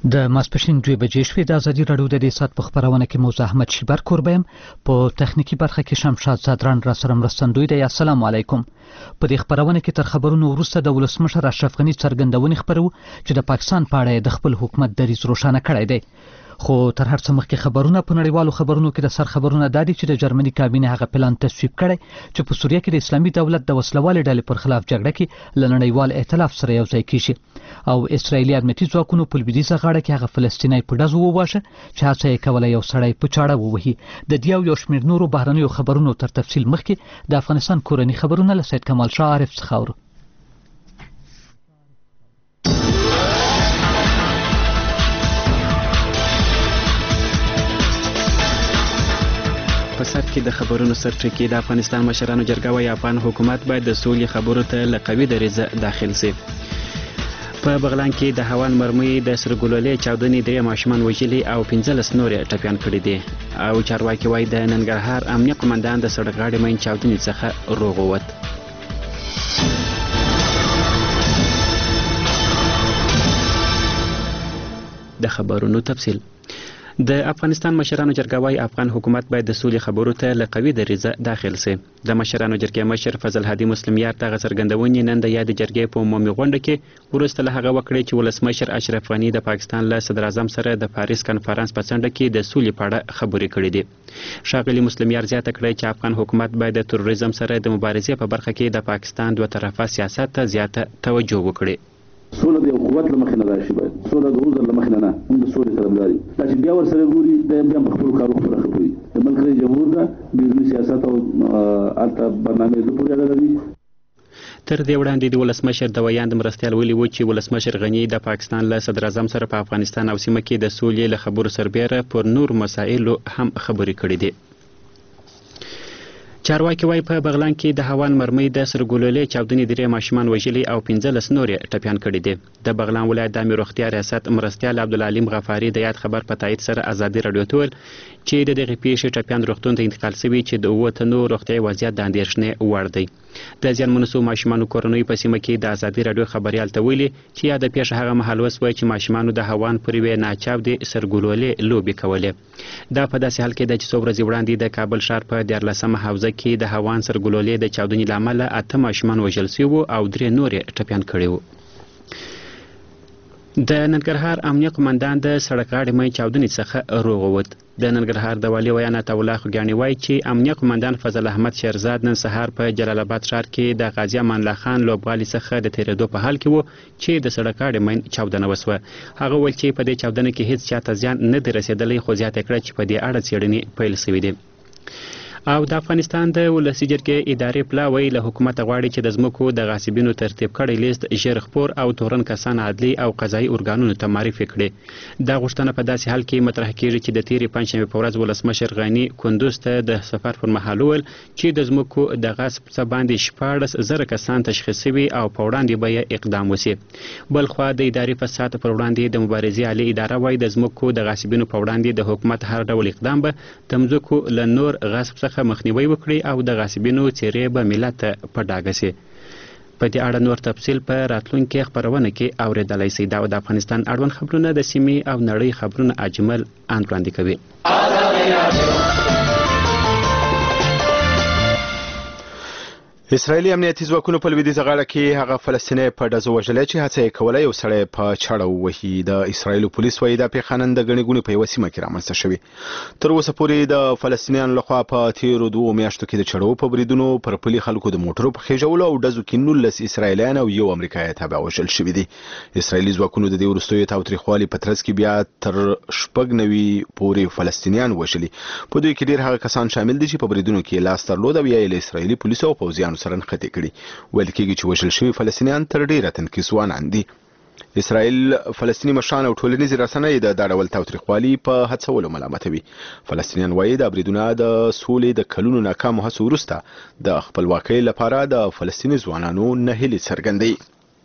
د ماسپښین 2 بجې شوې د ازادي راډیو د دې ساعت په خبرونه کې موزه احمد شیبر کوربه یم، په تخنیکی برخه کې شمشاد زادران را سره مرستندوی دی. السلام علیکم. په دې خبرونه کې تر خبرونو وروسته د ولسمشر اشرف غنی څرګندونې خبرو چې د پاکستان په اړه د خپل حکومت دریځ روښانه کړی دی. خو تر هر څه مخکې خبرونه په نړیوالو خبرونو کې د سر خبرونه دادي چې د جرمني کابینه هغه پلان تصویب کړی چې په سوریه کې د اسلامي دولت د وسلوالې ډلې پر خلاف جګړه کې له نړیوال ائتلاف سره یو ځای کیږي او اسرایلی امنیتي ځواکونو په لویدیځه غاړه کې هغه فلسطینی په ډزو وواژه چې هڅه یې کوله یو سړی په چاړه ووهي. د دې او یو شمېر نورو بهرنیو خبرونو تر تفصیل مخکې د افغانستان کورني خبرونه له سید کمال شاه عارف څخه اورو. په سر کې د خبرونو سرټکی د افغانستان مشرانو جرګه وايي افغان حکومت باید د سولې خبرو ته له قوي دریځه داخل شي. په بغلان کې د هوان مرمۍ د سرګلولې چاودنې 3 ماشومان وژلي او 15 نور ټپيان کړي دي او چارواکي وايي د ننګرهار امنیه قومندان د سړک غاړې مین چاودنې څخه روغ ووت. د خبرونو تفصیل. د افغانستان مشرانو جرګه وايي افغان حکومت باید د سولې خبرو ته له قوي دریځه داخل شي. د مشرانو جرګې مشر فضل هادي مسلم یار دغه څرګندونې نن د یاد جرګې په عمومي غونډه کې وروسته له هغه وکړې چې ولسمشر اشرف غني د پاکستان له صدر اعظم سره د پاریس کنفرانس په څنډه کې د سولې په اړه خبرې کړې دي. ښاغلي مسلم یار زیاته کړې چې افغان حکومت باید د تروریزم سره د مبارزې په برخه کې د پاکستان دوه طرفه سیاست ته زیاته توجه وکړي. سوله د قوت لمخې نه راشي، باید سوله د عذر لمخې نه هم د سولې طرفداري دا چې بیا ورسره ګوري د بیا په خپلو کارو خبره کوي. د ملک رئیس جمهور ده بیروني سیاست او هلته برنامې د پورې اړه لري. تر دې وړاندې د ولسمشر د ویاند مرستیال ویلي و چې ولسمشر غني د پاکستان له صدر اعظم سره په افغانستان او سیمه کې د سولې له خبرو سربیره پر نور مسایلو هم خبرې کړې دي. چارواکي وايي په بغلان کې د هوان مرمۍ د سرګلولې چاودنې 3 ماشومان وژلي او 15 نور ټپيان کړي دي. د بغلان ولایت د امیر روغتیا ریاست مرستیال عبدالعلیم غفاري د یاد خبر په تایید سره ازادي راډیو ته ویل چې د دغې پیښې ټپيان روغتون ته انتقال شوي چې د 9 تنو روغتیایي وضعیت د اندېښنې وړ دی. د زیانمنو شوو ماشومانو کورنۍ په سیمه کې د ازادي راډیو خبریال ته ویلي چې یا د پیښه هغه مهال وسوه چې ماشومانو د هوان پر یوې ناچاودې سرګلولې لوبې کولې. دا په داسې حال کې ده چې څو ورځې وړاندې د کابل ښار په 14مه حوزه کې د هوان سرګلولې د چاودنې له امله 8 ماشومان وژل شوي وو او 3 نور ټپيان کړي وو. د ننګرهار امنیه قومندان د سړک غاړې مین چاودنې څخه روغ ووت. د ننګرهار د والي ویاند الله خوګیاڼي وایي چې امنیه قومندان فضل احمد شیرزاد نن سهار په جلال آباد ښار کې د غازي امان الله خان لوبغالي څخه د تیرېدو په حال کې و چې د سړک غاړې مین چاودنه وسوه. هغه ویل چې په دې چاودنه کې هیڅ چاته زیان نه دی رسېدلی، خو زیاته کړه چې په دې اړه څېړنې پیل شوي دي. او د افغانستان د ولسي جرګې ادارې پلاوی له حکومت غواړي چې د ځمکو د غاصبینو ترتیب کړی لیست ژر خپور او تورن کسان عدلي او قضایي ارګانونو ته معرفي کړي. دا غوښتنه په داسې حال کې مطرح کیږي چې د تیرې پنجشنبې په ورځ ولسمشر غني کندوز ته د سفر پر مهال وویل چې د ځمکو د غصب څخه باندې 14,000 کسان تشخیص شوي او په وړاندې به یې اقدام وشي. بلخوا د اداري فساد پر وړاندې د مبارزې عالي اداره وایي د ځمکو د غاصبینو په وړاندې د حکومت هر ډول اقدام به د ځمکو له نور غصب څخه مخنیوي وکړي او د غاصبینو څیرې به ملت ته په ډاګه سي. په دې اړه نور تفصیل په راتلونکي خبرونه کې اوریدلای شئ. دا د افغانستان اړوند خبرونه د سیمې او نړۍ خبرونه اجمل وړاندې کوي. اسرائیلي امنیتي ځواکونو په لویدیځه غاړه کې هغه فلسطینی په ډزو وژلی چې هڅه یې کوله یو سړی په چاړه ووهي. د اسرائیلو پولیس وایي دا پیښه نن د ګڼې ګوڼې په یوه سیمه کې رامنځته شوې. تر اوسه پورې د فلسطینیانو لخوا په تیرو 2 میاشتو کې د چړو په بریدونو پر پلي خلکو د موټرو په خېژولو او ډزو کې 19 اسرائیلیان او 1 امریکایي تابع وژل شوي دي. اسرائیلي ځواکونو د دې وروستیو تاوتریخوالي په ترڅ کې بیا تر 90 پورې فلسطینیان وژلي. په دوی کې ډېر هغه کسان شامل دي چې په بریدونو کې لاس درلود او یا یې له اسرائیلي پولیسو او پوځیانو سره نښتې کړي. ویل کېږي چې وژل شوي فلسطینیان تر ډېره تنکي ځوانان دي. اسرائیل فلسطینی مشران او ټولنیزې رسنۍ د دا ډول تاوتریخوالي په هڅولو ملامتوي. فلسطینیان وایي دا بریدونه د سولې د کلونو ناکامو هڅو وروسته د خپلواکۍ لپاره د فلسطیني ځوانانو نهیلې څرګندوي.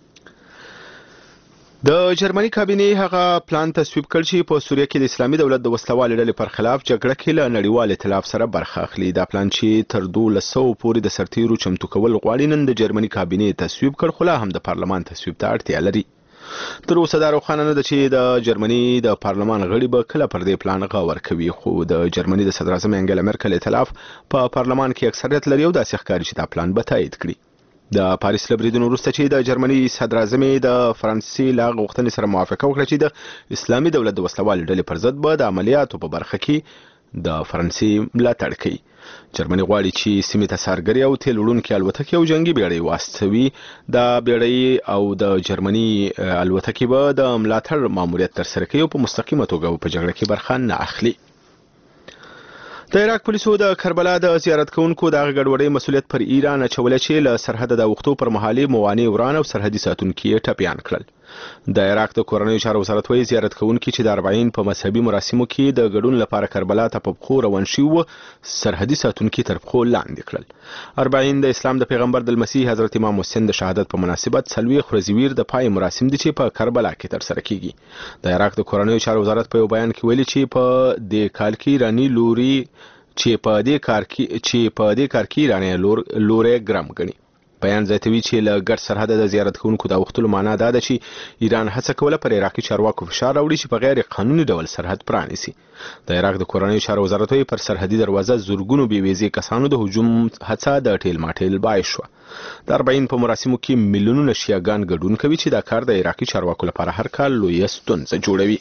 د جرمني کابینې هغه پلان تصویب کړ چې په سوریه کې د اسلامي دولت د وسلوالې ډلې پر خلاف جګړه کې له نړیوال ائتلاف سره برخه اخلي. دا پلان چې تر 1200 پورې د سرتیرو چمتو کول غواړي نن د جرمني کابینې تصویب کړ، خو لا هم د پارلمان تصویب ته اړتیا لري. تر اوسه دا روښانه نه ده چې د جرمني د پارلمان غړي به کله پر دې پلان غور کوي، خو د جرمني د صدر اعظم انګلا مرکل ائتلاف په پارلمان کې اکثریت لري او داسې ښکاري چې دا پلان به تایید کړي. د پاریس له بریدونو وروسته چې د جرمني صدر اعظم د فرانسې له غوښتنې سره موافقه وکړه چې د اسلامي دولت د وسلوالې ډلې پر ضد به د عملیاتو په برخه کې د فرانسې ملاتړ کوي. جرمني غواړي چې سیمې ته څارګري او تیل وړونکې الوتکې او جنگي بیړۍ واستوي. د بیړۍ او د جرمني الوتکې به د ملاتړ ماموریت ترسره کوي او په مستقیمه توګه په جګړه کې برخه نه اخلي. د عراق پولیسو د کربلا د زیارت کوونکو د ګډوډۍ مسؤلیت پر ایران اچولی چې له سرحد د وختو پر مهالي موانع وران او سرحدي ساتونکي ټپیان کړل. د عراق د کورنیو چارو وزارت وایي زیارت کوونکي چې د 40 په مذهبي مراسمو کې د ګډون لپاره کربلا ته په پښو روان شوي سرحدي ساتونکي تر پښو لاندې کړل. 40 د اسلام د پیغمبر د مسیح حضرت امام حسین د شهادت په مناسبت 40 ورځې ویر د پای مراسم دي چې په کربلا کې ترسره کیږي. د عراق د کورنیو چارو وزارت په یو بیان کې ویلي چې په دې کال کې ایرانی لوري چې په دې کار کې ایرانی لوري ګرام غني. بیان زیاتوي چې له ګډ سرحد د زیارت کوونکو د وختلو معنا دا ده چې ایران هڅه کوله پر عراقي چارواکو فشار راوړي چې په غیر قانوني ډول سرحد پرانیسي. د عراق د کورنیو چارو وزارت وایي پر سرحدي دروازه زورګونو بې ویزې کسانو د هجوم هڅه د ټیل ماټیل باعث شوه. د 40 په مراسمو کې میلیونونه شیعاګان ګډون کوي چې دا کار د عراقي چارواکو لپاره هر کال لویه ستونزه جوړوي.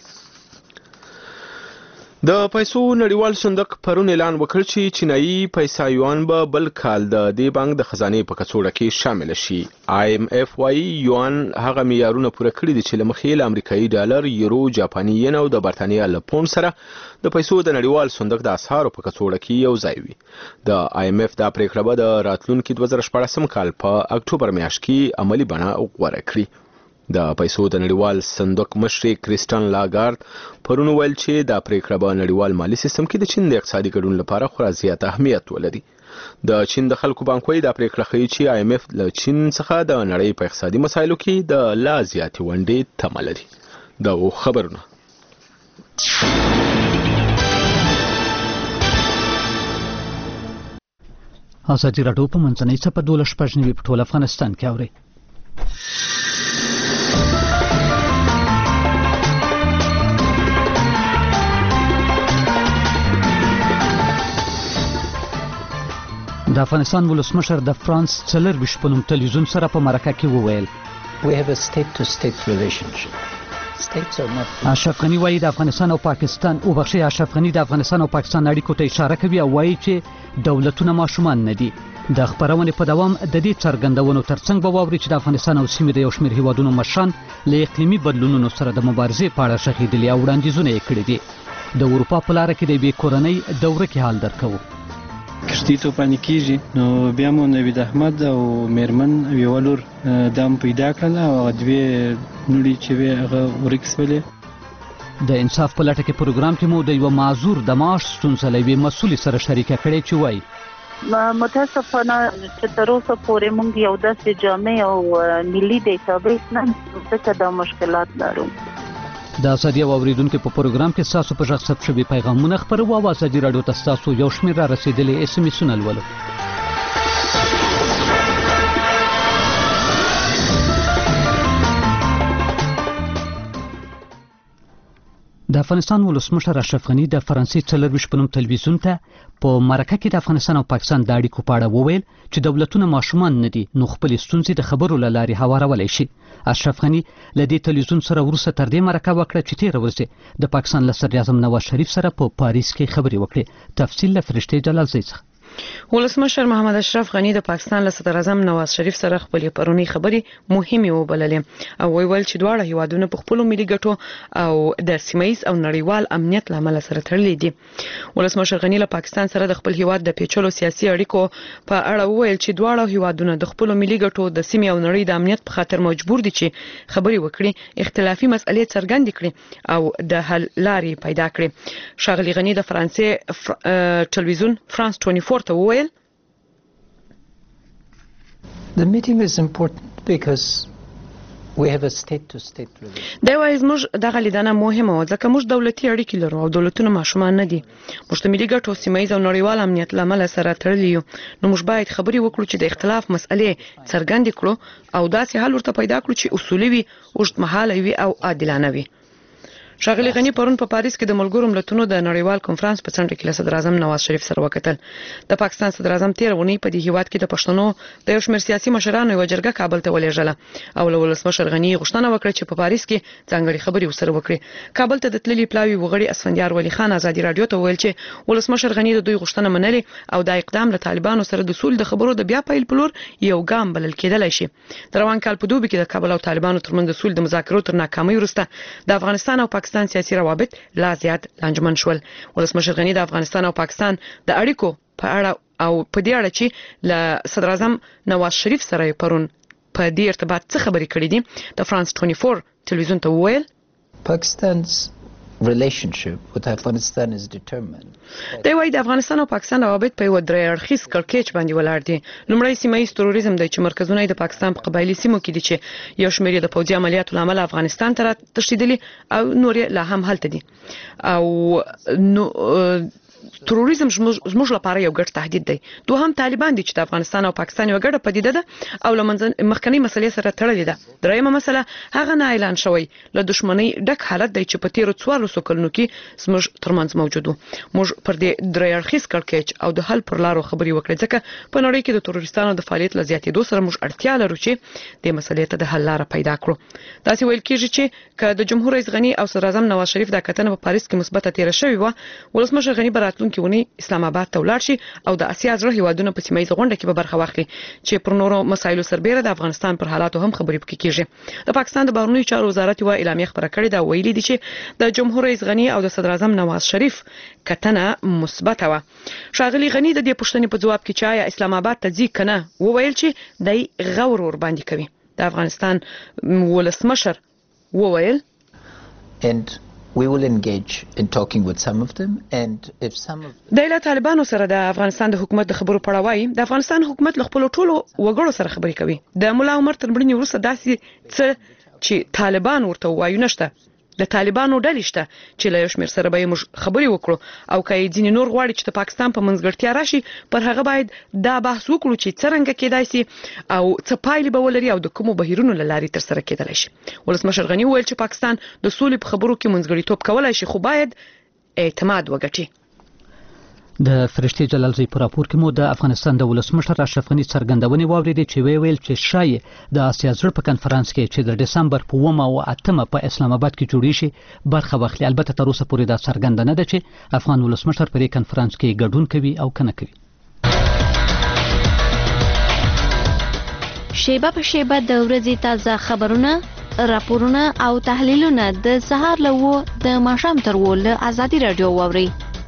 د پیسو نړیوال صندوق پرون اعلان وکړ چې چینایي پیسه یوان به بل کال د دې بانک د خزانې په کڅوړه کې شامل شي. IMF وايي یوان هغه معیارونه پوره کړي دي چې له مخې له امریکایي ډالر، یورو، جاپاني ین او د برتانیا له پوند سره د پیسو د نړیوال صندوق د اسعارو په کڅوړه کې یو ځای وي. د IMF دا پریکړه به د راتلونکي 2014 کال په اکتوبر میاشت کې عملی بڼه غوره کړي. د پیسو د نړیوال صندوق مشر کریستین لاګارد پرون ویل چې دا پریکړه به نړیوال مالی سیستم کې د چین د اقتصادي ګډون لپاره خورا زیات اهمیت ولري. د چین د خلکو بانک وايي دا پریکړه ښیي چې IMF له چین څخه د نړۍ په اقتصادي مسایلو کې د لا زیاتې ونډې تمه لري. دا خبرونه ازادي راډیو په منځنۍ څپه 12 په ټول افغانستان کې اوري. د افغانستان ولسمشر د فرانس 24 په نوم تلویزیون سره په مرکه کې وویل We have a state-to-state relationship. States are not. اشرف غنی وایي د افغانستان او پاکستان اشرف غنی د افغانستان او پاکستان اړیکو ته اشاره کوي او وایي چې دولتونه ماشومان نه دي. د خبرونې په دوام د دې څرګندونو ترڅنګ به واوري چې د افغانستان او سیمې د یو شمېر هیوادونو مشران له اقلیمي بدلونونو سره د مبارزې په اړه شخیدلي او وړاندیزونه یې کړي دي. د اروپا په لاره کې د یوې کورنۍ دوره کې حال درکوو. کښتۍ توپانې کېږي نو بیا مو نوید احمد او میرمن یوه لور دام پیدا کړله او هغه دوې لوڼې چې وې هغه ورکې شولې. د انصاف په لټه کې پروګرام کې مو د یوه معذور د معاش ستونزه له یوې مسؤلې سره شریکه کړې چې وایي متاسفانه چې تر اوسه پورې موږ یو داسې جامع او ملي ډیټابیس نه ځکه دا مشکلات لرو. د ازادي اوریدونکو په پروګرام کې تاسو په ژغ ثبت شوي پیغامونه خپروو او ازادي راډیو ته تاسو یو شمېر را رسیدلي SMS-ونه لولو. د افغانستان ولسمشر اشرف غنی د فرانسې 24 په نوم تلویزیون ته په مرکه کې د افغانستان او پاکستان د اړیکو په اړه وویل چې دولتونه ماشومان نه دي نو خپل ستونزې د خبرو له لارې هوارولی شي. اشرف غنی له دې تلویزیون سره وروسته تر دې مرکه وکړه چې تېره ورځ د پاکستان له صدر اعظم نواز شریف سره په پاریس کې خبرې وکړې. تفصیل له فرشته جلالزی څخه. ولسمشر محمد اشرف غنی د پاکستان له صدر اعظم نواز شریف سره خپل پرونی خبرې مهمه وبللې او ویل چې دواړه هیوادونه په خپل ملي ګټو او د سیمایي او نړیوال امنیت لامل سره تړلي دي. ولسمشر غنی له پاکستان سره د خپل هیواد د پیچلو سیاسي اړیکو په اړه ویل چې دواړه هیوادونه د خپل ملي ګټو د سیمې او نړۍ د امنیت په خاطر مجبور دي چې خبرې وکړي، اختلافي مسئلې څرګندې کړي او د حل لارې پیدا کړي. ښاغلي غنی د فرانسې ټلویزیون فرانس 24 ته وویل The meeting is important because We have a state to state relationship. دا وایي زموږ دغه لیدنه مهمه وه ځکه موږ دولتي اړیکې لرو او دولتونه ماشومان نه دي. موږ د ملي ګټو سیمه ییز او نړیوال امنیت له امله سره تړلي یو. نو موږ باید خبرې وکړو چې د اختلاف مسئلې څرګندې کړو او داسې حل ورته پیدا کړو چې اصولي وي، اوږدمهاله وي او عادلانه وي. ښاغلي غني پرون په پاریس کې د ملګرو ملتونو د نړیوال کنفرانس په څنډه کې له صدر اعظم نواز شریف سره وکتل. د پاکستان صدر اعظم تیر اونۍ په دې هیواد کې د پښتنو د یو شمېر سیاسي مشرانو یوه جرګه کابل ته ولېږله او له ولسمشر غني غوښتنه وکړه چې په پاریس کې ځانګړې خبرې ورسره وکړي. کابل ته د تللي پلاوي وغړي اسفندیار ولی خان ازادي راډیو ته وویل چې ولسمشر غني د دوی غوښتنه منلې او دا اقدام له طالبانو سره د سولې د خبرو د بیا پیل په لور یو ګام بلل کېدلی شي. د روان کال په دوبي کې د کابل او طالبانو ترمنځ د سولې د مذاکرو تر ناکامۍ وروسته د افغانستان او پاکستان سیاسي روابط لا زیات لانجمن شول. ولسمشر غني د افغانستان او پاکستان د اړیکو په اړه او په دې اړه چې له صدر اعظم نواز شریف سره پرون په دې ارتباط څه خبرې کړې دي د فرانس 24 تلویزیون ته وویل Pakistan's relationship with Afghanistan is determined. دی وايي د افغانستان او پاکستان روابط په یو درې اړخیز کړکېچ باندې ولاړ دي. لومړی سیمه ییز تروریزم دی چې مرکزونه د پاکستان په قبایلي سیمو کې دي چې یو شمېر د پوځي عملیاتو له امله افغانستان ته تښتېدلي او نور لا هم هلته دي. او تروریزم زموږ لپاره یو ګډ تهدید دی. دوهم طالبان دي چې د افغانستان او پاکستان یو ګډه پدیده ده او له مخکنۍ مسلې سره تړلې ده. دریمه مسله هغه نه اعلان شوی له دښمنۍ ډک حالت دی چې په تیرو 14 کلونو کې زموږ ترمنځ موجود و. موږ پر دې درې اړخیز کړکېچ او د حل پر لارو خبرې وکړې ځکه په نړۍ کې د تروریستانو د فعالیت له زیاتېدو سره موږ اړتیا لرو چې دې مسلې ته د حل لاره پیدا کړو. داسې ویل کېږي چې که د جمهور رئیس غني او صدر اعظم نواز شریف دا کتنه په پاریس کې مثبته تیره شوې وه، ولسمشر غني به راتلونکي اونۍ اسلام آباد ته ولاړ شي او د اسیا زړه هیوادونو په سیمه ییزه غونډه کې به برخه واخلي چې پر نورو مسایلو سربېره د افغانستان پر حالاتو هم خبرې پکې کېږي. د پاکستان د بهرنیو چارو وزارت یوه اعلامیه خپره کړې ده او ویلي دي چې د جمهور رئیس غني او د صدر اعظم نواز شریف کتنه مثبته وه. ښاغلي غني د دې پوښتنې په ځواب کې چې آیا اسلام آباد ته ځي که نه وویل چې دی غور ورباندې کوي. د افغانستان ولسمشر وویل And we will engage in talking with some of them, and if some of د طالبانو سره د افغانستان د حکومت د خبرو پړه وایي د افغانستان حکومت له خپل ټولو وګړو سره خبرې کوي. د مولا عمر تر مړینې وروسته داسې څه چې طالبان ورته وایي نشته. د طالبانو ډلې شته چې له یو شمېر سره به موږ خبرې وکړو او که ځینې نور غواړي چې د پاکستان په منځګړتیا راشي پر هغه باید دا بحث وکړو چې څرنګه کېدای شي او څه پایلې به ولري او د کومو بهیرونو له لارې ترسره کېدلی شي. ولسمشر غني وویل چې پاکستان د سولې په خبرو کې منځګړیتوب کولی شي خو باید اعتماد وګټي. د فرشتي جلالزی په راپور کې مو د افغانستان د ولسمشر اشرف غني څرګندونې واورېدې چې ویل چې شایي د آسیا زړه په کنفرانس کې چې د ډسمبر په 1 او 8 په اسلام آباد کې جوړې شي برخه واخلي. البته تر اوسه پورې دا څرګنده نه ده چې افغان ولسمشر په دې کنفرانس کې ګډون کوي او کنه کوي. شیبه په شیبه د ورځې تازه خبرونه، راپورونه او تحلیلونه د سهار له 9 د ماښام تر 10 له ازادي راډیو واورئ.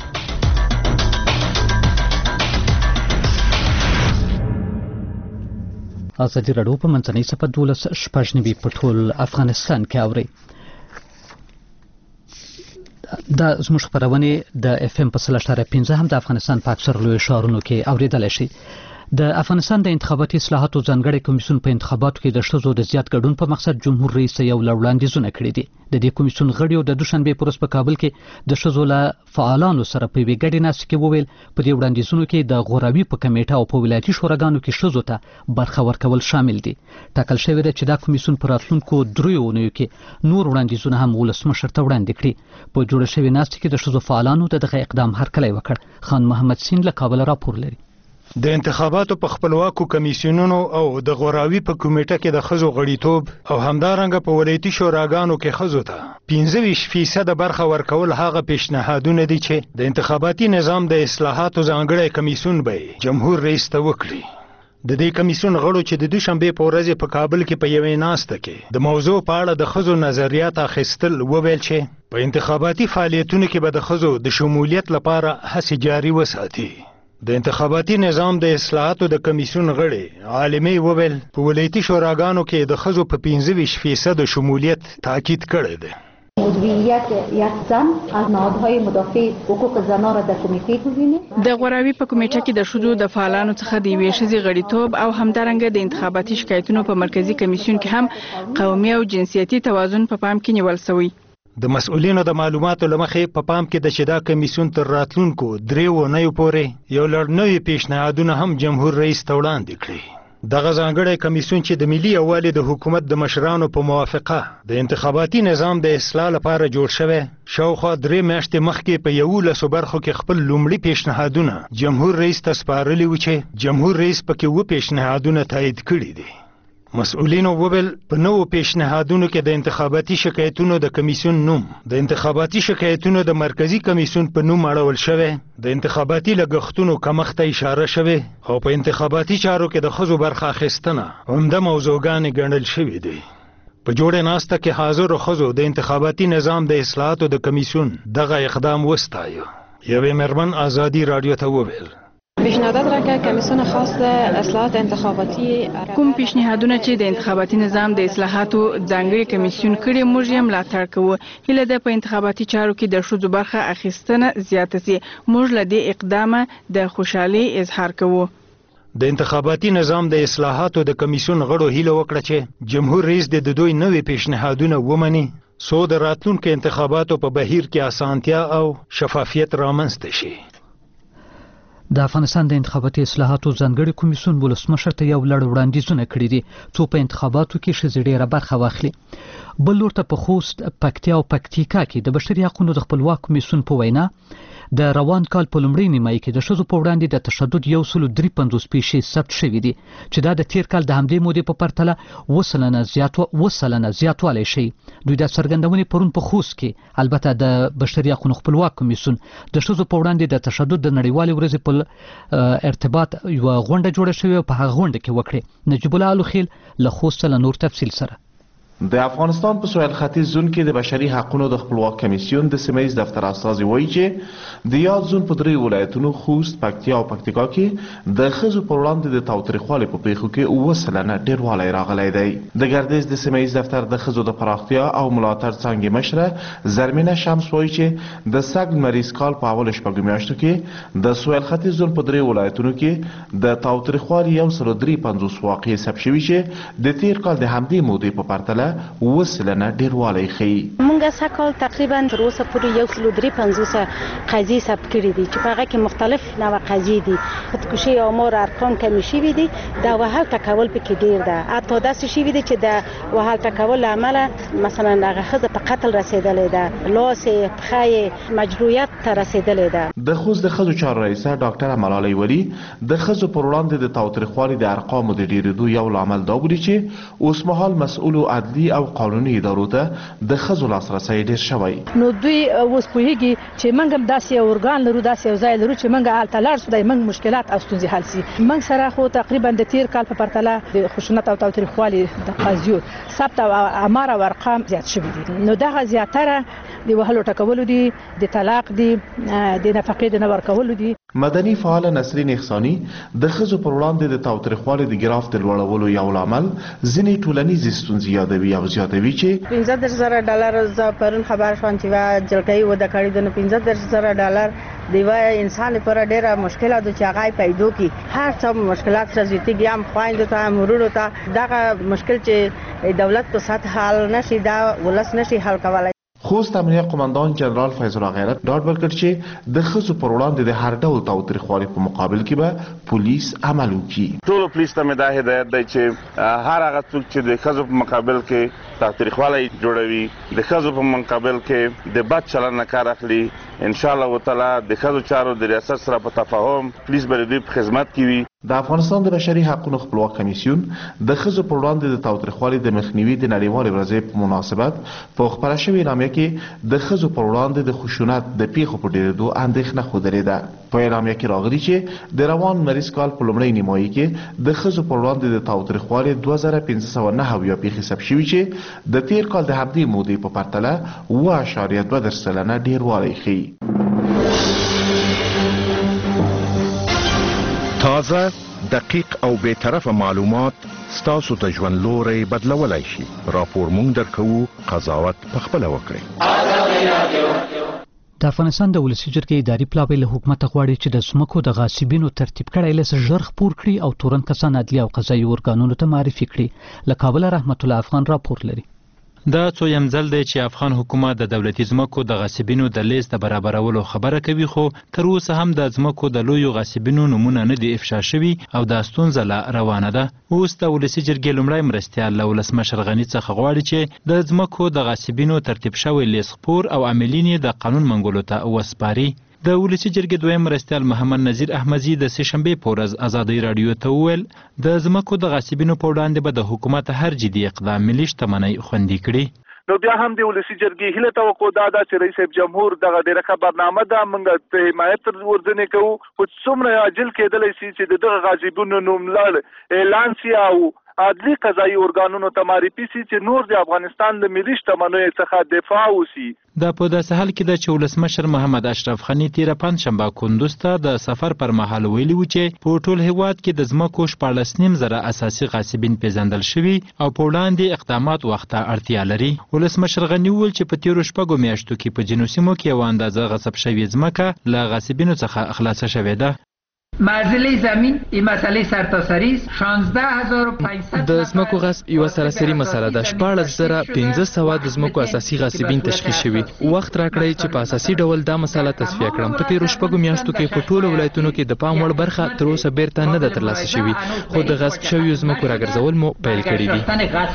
ازادي راډیو په منځنۍ صفحه 12 په ټول افغانستان کې اوري. دا زموږ خبرونه د اف ام په 3.15 هم د افغانستان په اکثر لوی ښارونو کې اوریدل شي. د افغانستان د انتخاباتي اصلاحاتو ځانګړي کمیسیون په انتخاباتو کې د ښځو د زیات ګډون په مقصد جمهور رئیس یو وړاندیزونه کړی دي. د دې کمیسیون غړي د دوشنبه پر ورځ په کابل کې د ښځو له فعالانو سره په وی ګډې ناستې کې وویل په دې وړاندیزونو کې د غوراوي په کمیټه او په ولایتي شوراګانو کې ښځو ته برخه ورکول شامل دي. ټاکل شوی دی چې دا کمیسیون پر راتلونکو 3 اونیو کې نور وړاندیزونه هم ولسمشر ته وړاندې کړي. په جوړه شوی ناستې کې د ښځو فعالانو دغه اقدام هرکلی وکړ. خان محمد سین له کابل راپور لري. د انتخاباتو په خپلواکو کمیسیونونو او د غوراوي په کمیټه کې د ښځو غړیتوب او همدارنګه په ولایتي شوراګانو کې ښځو ته 25% برخه ورکول هغه پیشنهادونه دي چې د انتخاباتي نظام د اصلاحاتو ځانګړی کمیسیون به جمهور رئیس ته وکړي. د دې کمیسیون غړو چې د دوشنبه په ورځ په کابل کې په یوې ناسته کې د موضوع په اړه د ښځو نظریات اخیستل وویل چې په انتخاباتي فعالیتونو کې به د ښځو د شمولیت لپاره هڅې جاري وساتي. د انتخاباتي نظام د اصلاحاتو د کمیسیون غړي عالمي وویل په ولایتي شوراګانو کې د ښځو په 25% شمولیت تاکید کړی دی. عضویت یک زن از نهادهای مدافع حقوق زنان را در کمیته گزینه. د غوراوي په کمیټه کې د ښځو د فعالانو څخه د یوې ښځې غړیتوب او همدارنګه د انتخاباتي شکایتونو په مرکزی کمیسیون کې هم قومي او جنسیتي توازن په پام کې نیول شوی. د مسؤلینو د معلوماتو لمخې په پام کې د چې دا کمیسیون تر راتلونکو 3 اونیو پورې یو لړ نوي پیشنهادونه هم جمهور رئیس ته وړاندې کړي. دغه ځانګړی کمیسیون چې د ملي یووالي د حکومت د مشرانو په موافقه د انتخاباتي نظام د اصلاح لپاره جوړ شوی، شاوخوا 3 میاشتې مخکې په 11 برخو کې خپل لومړي پیشنهادونه جمهور رئیس ته سپارلي و چې جمهور رئیس پکې 2 پیشنهادونه تایید کړي دي. مسؤلینو وویل په نوو پیشنهادونو کې د انتخاباتي شکایتونو د کمیسیون نوم د انتخاباتي شکایتونو د مرکزی کمیسیون په نوم اړول شوی، د انتخاباتي لګښتونو کمښت ته اشاره شوی او په انتخاباتي چارو کې د ښځو برخه اخیستنه عمده موضوعګانې ګڼل شوې دي. په جوړه ناسته کې حاضر ښځو د انتخاباتي نظام د اصلاحاتو د کمیسیون دغه اقدام وستایه. یوې مېرمن ازادي رادیو ته وویل پیشنهادات را که کمیسیون خاص اصلاحات انتخاباتی کوم پیشنهادونه چې د انتخاباتي نظام د اصلاحاتو ځانګړي کمیسیون کړي موږ یې ملاتړ کوو. هیله ده په انتخاباتي چارو کې د ښځو برخه اخیستنه زیاته سي. موږ له دې اقدامه د خوشحالي اظهار کوو. د انتخاباتي نظام د اصلاحاتو د کمیسیون غړو هیله وکړه چې جمهور رئیس د دوی نوې پیشنهادونه ومني څو د راتلونکو انتخاباتو په بهیر کې اسانتیا او شفافیت رامنځته شي. د افغانستان د انتخاباتي اصلاحاتو ځانګړي کمیسیون ولسمشر ته یو لړ وړاندیزونه کړي دي څو په انتخاباتو کې ښځې ډېره برخه واخلي. بل لور ته په خوست، پکتیا او پکتیکا کې د بشري حقوقو د خپلواک کمیسیون په وینا د روان کال په لومړۍ نیمایي کې د ښځو په وړاندې د تشدد 153 پیښې ثبت شوې دي چې دا د تیر کال د همدې مودې په پرتله 2% زیاتوالی شي. دوی دا څرګندونې پرون په خوست کې البته د بشري حقوقو خپلواک کمیسیون د ښځو په وړاندې د تشدد د نړیوالې ورځې په ارتباط یو غونډه جوړه شوې په هغه غونډه کې وکړه. نجیب الله الخیل له خوست له نور تفصیل سره. د افغانستان په سویل ختیځ زون کې د بشري حقوقو د خپلواک کمیسیون د سیمه‌ییز دفتر استازي وایي چې د یاد زون په 3 ولایتونو خوست، پکتیا او پکتیکا کې د ښځو پر وړاندې د تاوتریخوالي په پیښو کې 9% ډېروالی راغلی دی. د ګردیز د سیمه‌ییز دفتر د ښځو د پراختیا او ملاتړ څانګې مشره زرمینه شمس وایي چې د سږ مریض کال په اول شپږو میاشتو کې د سویل ختیځ زون په 3 ولایتونو کې د تاوتریخوالي 153 واقعې ثبت شوي چې د تیر کال د همدې مودې په پرتله وسلنه ډیروالی ښیي. موږ سږکال تقریبا تر اوسه پورې 153 قضیې ثبت کړي دي چې په هغه کې مختلف نوع قضیې دي. خودکشي آمار ارقام کمی شوي دي، د وهل ټکول پکې ډیر ده. حتی داسې شوي دي چې د وهل ټکول له امله مثلا هغه ښځه په قتل رسېدلې ده، لاس یې پښه یې مجروحیت ته رسېدلې ده. د خوست د ښځو چارو رئیسه ډاکټره ملالۍ ولي د ښځو پر وړاندې د تاوتریخوالي د ارقامو د ډیرېدو یو لامل دا بولي چې اوسمهال مسؤلو عدلي او قانوني ادارو ته د ښځو لاسرسی ډیر شوی. نو دوی اوس پوهیږي چې موږ هم داسې اورګان لرو، داسې یو ځای لرو چې موږ هلته لاړ شو د موږ مشکلات او ستونزې حل شي. موږ سره خو تقریبا د تیر کال په پرتله د خشونت او تاوتریخوالي د قضیو ثبت او امار او ارقام زیات شوي دي. نو دغه زیاتره د وهلو ټکولو دي، د طلاق دي، د نفقې د نه ورکولو دي. مدني فعال نسرین احساني د ښځو پر وړاندې د تاوتریخوالي د ګراف د لوړولو یو لامل ځینې ټولنیزې ستونزې یادوي او زیاتوي چې $15,000 زه پرون خبر شوم چې جلګۍ وده کړې ده. نو $15,000 د یوه انسان لپاره ډېره مشکله ده چې هغه پیدا کړي. هر څه مشکلات سره زیاتېږي، هم خویندو ته هم ورونو ته. دغه مشکل چې دولت په سطح حل نشي، دا ولس نشي حل کولی. خوست امنیه قماندان جنرال فیض الله غیرت ډاډ ورکړ چې د ښځو پر وړاندې د هر ډول تاوتریخوالي په مقابل کې به پولیس عمل وکړي. ټولو پولیس ته مې دا هدایت دی چې هر هغه څوک چې د ښځو په مقابل کې تاوتریخوالی جوړوي، د ښځو په مقابل کې د بد چلند نه کار اخلي، ان شاء الله تعالی د ښځو چارو د ریاست سره په تفاهم پولیس به د دوی په خدمت کې وي. د افغانستان د بشري حقوقو خپلواک کمیسیون د ښځو پر وړاندې د تاوتریخوالي د مخنیوي د نړیوالې ورځې په مناسبت په خپره شوې اعلامیه کې د ښځو پر وړاندې د خشونت د پیښو په ډېرېدو اندېښنه ښودلې ده. په اعلامیه کې راغلي چې د روان مریض کال په لومړۍ نیمایي کې د ښځو پر وړاندې د تاوتریخوالي 2509 پیښې ثبت شوي چې د تیر کال د همدې مودې په پرتله 2.2% ډېروالی ښیي. تازه، دقیق او بی‌طرفه معلومات ستاسو ته ژوند لوري بدلولای شي. راپور مونږ درکوو، قضاوت پخپله وکړئ. د افغانستان د ولسی جرګې اداري پلاوی له حکومت غواړي چې د ځمکو د غاصبینو ترتیب کړی لس ژر خپور کړي او تورن کسان عدلي او قضایي ارګانونو ته معرفي کړي. له کابل رحمت الله افغان راپور لري. دا څویم ځل دی چې افغان حکومت د دولتي ځمکو د غاصبینو د لیست د برابرولو خبره کوي، خو تر اوسه هم د ځمکو د لویو غاصبینو نومونه نه دي افشا شوي او دا ستونزه لا روانه ده. اوس د ولسي جرګې لومړی مرستیال له ولسمشر غني څخه غواړي چې د ځمکو د غاصبینو ترتیب شوی لیست خپور او عاملین یې د قانون منګولو ته وسپاري. د ولسي جرګې دویم مرستیال محمد نذیر احمدزي د سه شنبې په ورځ ازادي رادیو ته وویل د ځمکو د غاصبینو په وړاندې به د حکومت هر جدي اقدام ملي شتمنۍ خوندي کړي. نو بیا هم د ولسی جرګې هیله توقع دا چې رئیس جمهور دغه ډیره خبرنامه ده موږ ته حمایت ورځنې کوو، خو څومره عاجل کېدلی شي چې دغه غاصبینو نوم لړ اعلان شي او عدلي قضایي ارګانونو ته معرفي شي چې نور د افغانستان د ملي شتمنیو څخه دفاع وشي. دا په داسې حال کې ده چې ولسمشر محمد اشرف غني تیره پنجشنبه کندوز ته د سفر پر مهال ویلي و چې په ټول هیواد کې د ځمکو 14.5 اساسي غاصبین پیژندل شوي او په وړاندې اقدامات وخت ته اړتیا لري. ولسمشر غني وویل چې په تیرو شپږو میاشتو کې په جنوب سیمو کې یوه اندازه غصب شوې ځمکه له غاصبینو څخه خلاصه شوې ده. معضله زمین این مسئله سرتاسری است. 16500 د ځمکو غصب یو سراسري مسله ده. 14500 د ځمکو اساسي غاصبین تشخیص شوي. وخت راکړئ چې په اساسي ډول دا مسله تصفیه کړم. په تیرو شپږو میاشتو کې په ټولو ولایتونو کې د پام وړ برخه تر اوسه بیرته نه ده ترلاسه شوې، خو د غصب شویو ځمکو راګرځول مو پیل کړي دي.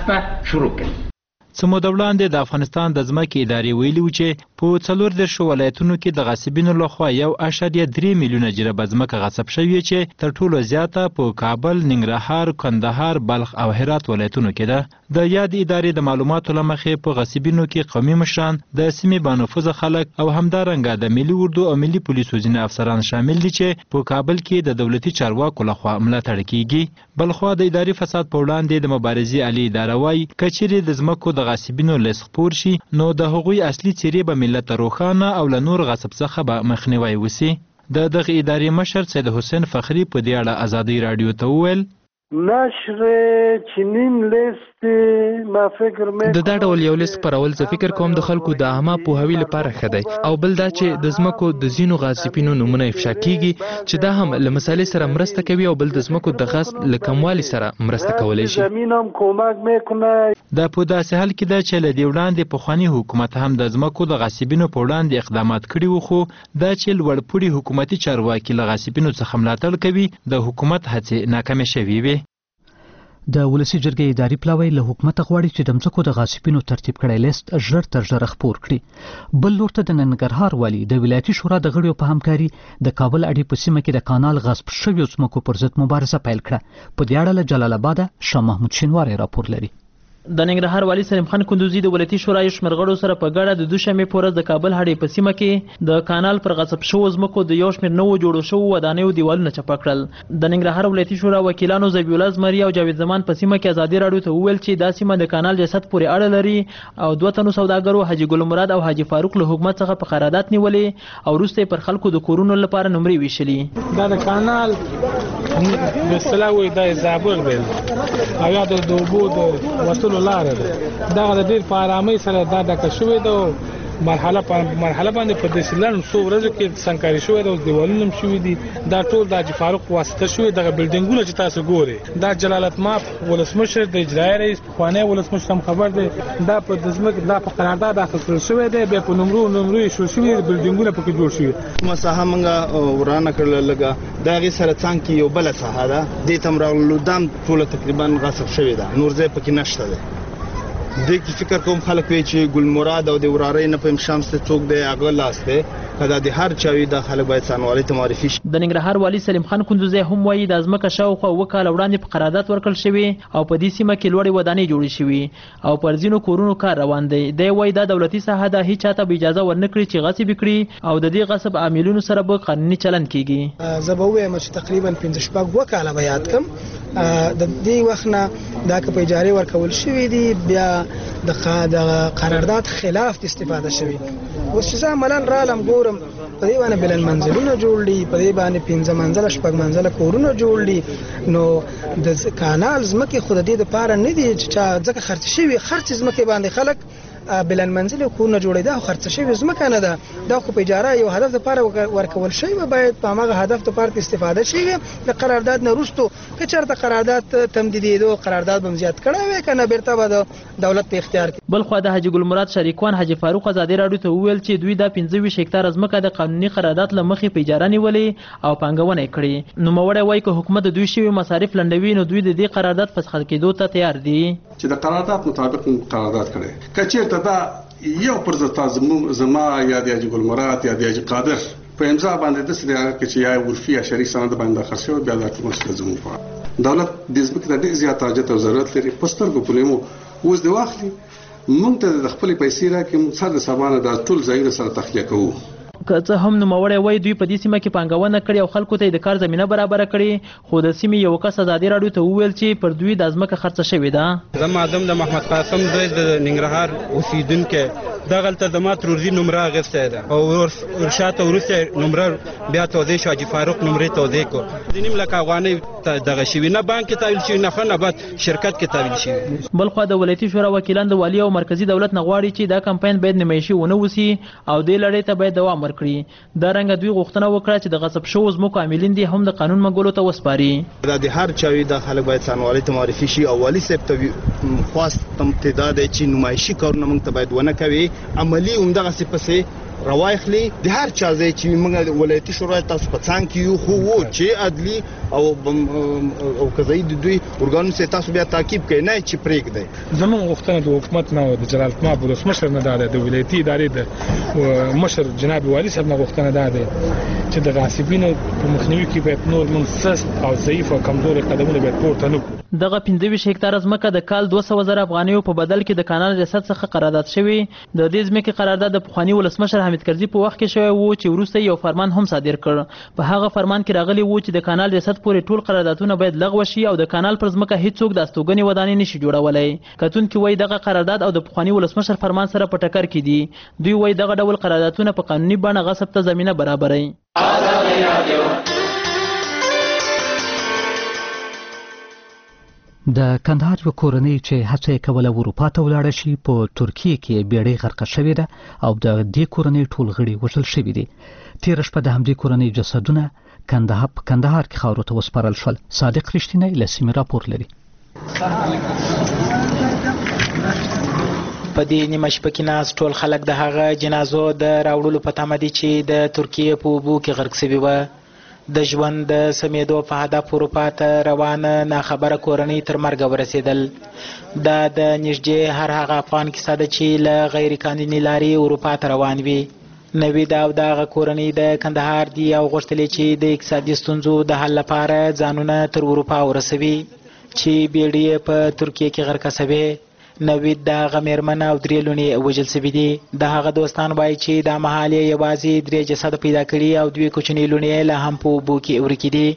څه موده وړاندې د افغانستان د ځمکې ادارې ویلي و چې په 14 ولایتونو کې د غاصبینو لخوا 1.3 میلیونه جریبه ځمکه غصب شوې چې تر ټولو زیاته په کابل، ننګرهار، کندهار، بلخ او هرات ولایتونو کې ده. د یاد ادارې د معلوماتو له مخې په غاصبینو کې قومي مشران، د سیمې بانفوذه خلک او همدارنګه د ملي اردو او ملي پولیسو ځینې افسران شامل دي چې په کابل کې د دولتي چارواکو لخوا ملاتړ کیږي. بلخوا د اداري فساد په وړاندې د مبارزې عالی اداره وایي که چیرې د ځمکو د غاصبینو لیست خپور شي نو د هغوی اصلي څیرې به ملت ته روښانه او له نور غصب څخه به مخنیوی وسي. د دغه ادارې مشر سید حسین فخری په دې اړه ازادي رادیو ته وویل نشر چنین لیست ما فکر مې د دا ډول یو لیست خپرول زه فکر کوم د خلکو د عامه پوهاوي لپاره ښه دی، او بل دا چې د ځمکو د ځینو غاصبینو نومونه افشا کیږي چې دا هم له مسالې سره مرسته کوي او بل د ځمکو د غصب له کموالي سره مرسته کولی شي. زمینم کمک میکنه. دا په داسې حال کې ده چې له دې وړاندې پخواني حکومت هم د ځمکو د غاصبینو په وړاندې اقدامات کړي وو، خو دا چې لوړپوړي حکومتي چارواکي له غاصبینو څخه ملاتړ کوي د حکومت هڅې ناکامې شوې وې. د ولسی جرګې اداري پلاوی له حکومت غواړي چې د ځمکو د غاصبینو ترتیب کړی لیست ژر تر ژره خپور کړي. بل لور ته د ننګرهار والي د ولایتي شورا د غړیو په همکاري د کابل اډې په سیمه کې د کانال غصب شویو ځمکو پر ضد مبارزه پیل کړه. په دې اړه له جلال آباد شاه محمود شینواری راپور لري. د ننګرهار والي سلیم خان کندوزي د ولایتي شورای شمېر غړو سره په ګډه د دوشنبې په ورځ د کابل هډې په سیمه کې د کانال پر غصب شوو ځمکو د یو شمېر نوو جوړو شوو ودانیو دیوالونه چپه کړل. د ننګرهار ولایتي شورا وکیلانو ذبیح الله زمري او جاوید زمان په سیمه کې ازادي رادیو ته وویل چې دا سیمه د کانال جسد پورې اړه لري او دوه تنو سوداګرو حاجي ګل مراد او حاجي فاروق له حکومت څخه په قرارداد نیولې او وروسته پر خلکو د کورونو لپاره نمرې ویشلې. دا د کانال د سلاوي د زابل بیل او یا د اوبو د وصلو لاره ده. دا د ډیر په آرامۍ سره دا ډکه شوې ده. مرحله باندې په دې سلان څو ورځې کې څنګه شوې ده، دیوالونه هم شوې دي. دا ټول د حاجي فاروق واسطه شوې دغه بلډینګونه چې تاسو ګورئ دا جلالت ماف ولسمشر د اجرایي رئیس خوانه ولسمشر هم خبر دی. دا په دزمک دا په قرارداد اخیستل شوې ده، به په نمرو شو شوې بلډینګونه پکې جوړ شوي. مساحه منګه ورانه کړل لګا دا غي سره څنګه یو بل ساحه ده د تمرغلو دام ټول تقریبا غصب شوې ده، نور ځای پکې نشته ده. د کی فکر کوم خلک وی چې ګل مراد او د ورارې نه په شمس ته څوک دی هغه لاسته کدا د هر چاوي د خلک باید څنګه ته معرفي شي. د ننګرهار والي سلیم خان کندوزي هم وایي د ځمکه شاوخوا وکاله وړاندې په قرارداد ورکړل شوی او په دې سیمه کې لوړې ودانۍ جوړې شوې او پر ځینو کورونو کار روان دی. دی وایي دا دولتي ساحه ده، هیڅ چاته به اجازه ورنکړي چې غصب وکړي او د دې غصب عاملونو سره به قانوني چلند کیږي. زه به وایم چې تقریبا 15 وکاله به یاد کم د دې وخت نه دا که په اجاره ورکول شوی دی بیا د قرارداد خلاف استفاده شوی اوس چې زه عملاً رالم ګورم په دې باندې بلند منزلونه جوړ دي، په دې باندې 15 منزله 6 منزله کورونه جوړ دي. نو د کانال ځمکې خو د دې دپاره نه دي چې ځکه خرڅ شوي خرڅ ځمکې باندې خلک بلند منزل کورونه جوړېده او خرڅ شوي ځمکه نه ده، دا خو په اجاره یو هدف لپاره ورکول شوی، باید په هماغه هدف لپاره استفاده شي. د قرارداد نه وروسته که چېرته قرارداد تمدیدېدو قرارداد به زیات کړی وی که نه بیرته به د دولت په اختیار کې. بل خوا د حاجي ګل مراد شریکوان حاجي فاروق ازادي راډیو ته وویل چې دوی دا 25 هکتاره ځمکه د قانوني قرارداد له مخې په اجاره نیولې او پانګونه یې کړې. نوموړی وایي که حکومت د دوی شوي مصارف لنډوي نو دوی د دې قرارداد فسخ کېدو ته تیار دي. چې د قرارداد مطابق قرارداد کړي که چېرته دا یو پر زما یا د حاجي ګل مراد یا د حاجي قادر په امضا باندې داسې دی هغه کې چې یا عرفي یا شرعي سند باندې داخل شوی بیا دا ټول مشکل زموږ په دولت د ځمکې ته ډېر زیات حاجت او ضرورت لري. په سترګو پورې مو اوس دې واخلي موږ ته د خپلې پیسې راکړي موږ سر د سبا نه دا ټول ځایونه سره تخلیه کوو. که څه هم نوموړی وایي دوی په دې سیمه کې پانګونه کړې او خلکو ته د کار زمینه برابره کړې، خو د سیمې یو کس ازادي راډیو ته وویل چې پر دوی د ځمکه خرڅه شوې ده. زما ادم د محمد قاسم د ننګرهار اوسیدونکی دغلته د ما ترورزي نمره اخیستی ده او ورشاته وروسته نمره بیا توضیح شو، حاجي فاروق نمرې توضیح کړو. د نیم لک افغانۍ دغه شوي نه بانک کې تحویل شوي نه نه بعد شرکت کې تحویل شوي. بل خوا د ولایتي شورا وکیلان د والي او مرکزی دولت نه غواړي چې دا کمپاین باید نمایشي ونه وسي او دې لړۍ ته باید دوام ورکړي. دا رنګه دوی غوښتنه وکړه چې د غصب شوو ځمکو عاملین دي هم د قانون منګولو ته وسپاري. دا د هر چاوي د خلک باید څنګهوالي ته معرفي شي او والي صاحب ته خاص امتداد چې نمایشي کارونه موږ ته باید ونه کوي، عملی عمدغه سپسې روايخلي د هر چا ځای چې موږ ولایتي شورا تاسو په څنګ کې یو خو وو چې عدلي او قضایي د دوی ورګانو سره تاسو بیا تعقیب کوي نه چې پرېږدي. زموږ غوښتنه د حکومت نه د جلال المآب ولسمشر نه ده د ولایتي ادارې د مشر جناب والي صاحب نه غوښتنه ده چې د غاصبینو په مخنیوي کې باید نور موږ سست او ضعیف او کمزوري قدمونه باید پورته نه کړو. دغه 25 هکتاره ځمکه د کال 200,000 افغانیو په بدل کې د کانال ریاست څخه قرارداد شوی. د دې ځمکې قرارداد د پخوانی ولسمشر حامد کرزي په وخت کې شوی وو چې وروسته یو فرمان هم صادر کړ. په هغه فرمان کې راغلی وو چې د کانال ریاست پورې ټول قراردادونه باید لغوه شي او د کانال پر ځمکه هیڅوک د استوګنې ودانۍ نشي جوړولای. کتونکي وایي دغه قرارداد او د پخوانی ولسمشر فرمان سره په ټکر کې دي. دوی وایي دغه ډول قراردادونه په قانوني بڼه غصب ته زمینه برابروي. د کندهار یو کورنۍ چې هڅه یې کوله اروپا ته ولاړه شي په ترکیه کې بیړۍ غرقه شوې ده او د دې کورنۍ ټول غړي وژل شوي دي. تېره شپه د همدې کورنۍ جسدونه کندهار کې خاورو ته وسپارل شول. صادق رښتینی له سیمې راپور لري. په دې نیمه شپه کې ناست ټول خلک د هغه جنازو د راوړلو په تمه دي چې د ترکیې په اوبو کې غرق شوي وه. د ژوند د سمېدو په هدف اروپا ته روانه ناخبره کورنۍ تر مرګه ورسېدل. دا د نږدې هر هغه افغان کیسه ده چې له غیر قانوني لارې اروپا ته روان وي. نوید او دغه کورنۍ د کندهار دي او غوښتلې چې د اقتصادي ستونزو د حل لپاره ځانونه تر اروپا ورسوي چې بیړۍ په ترکیه کې غرقه شوې. نوید د هغه مېرمن او 3 لوڼې وژل شوي دي. د هغه دوستان وایي چې دا مهال یې یوازې 3 جسد پیدا کړي او 2 کوچنۍ لوڼې لا هم په اوبو کې ورکې دي.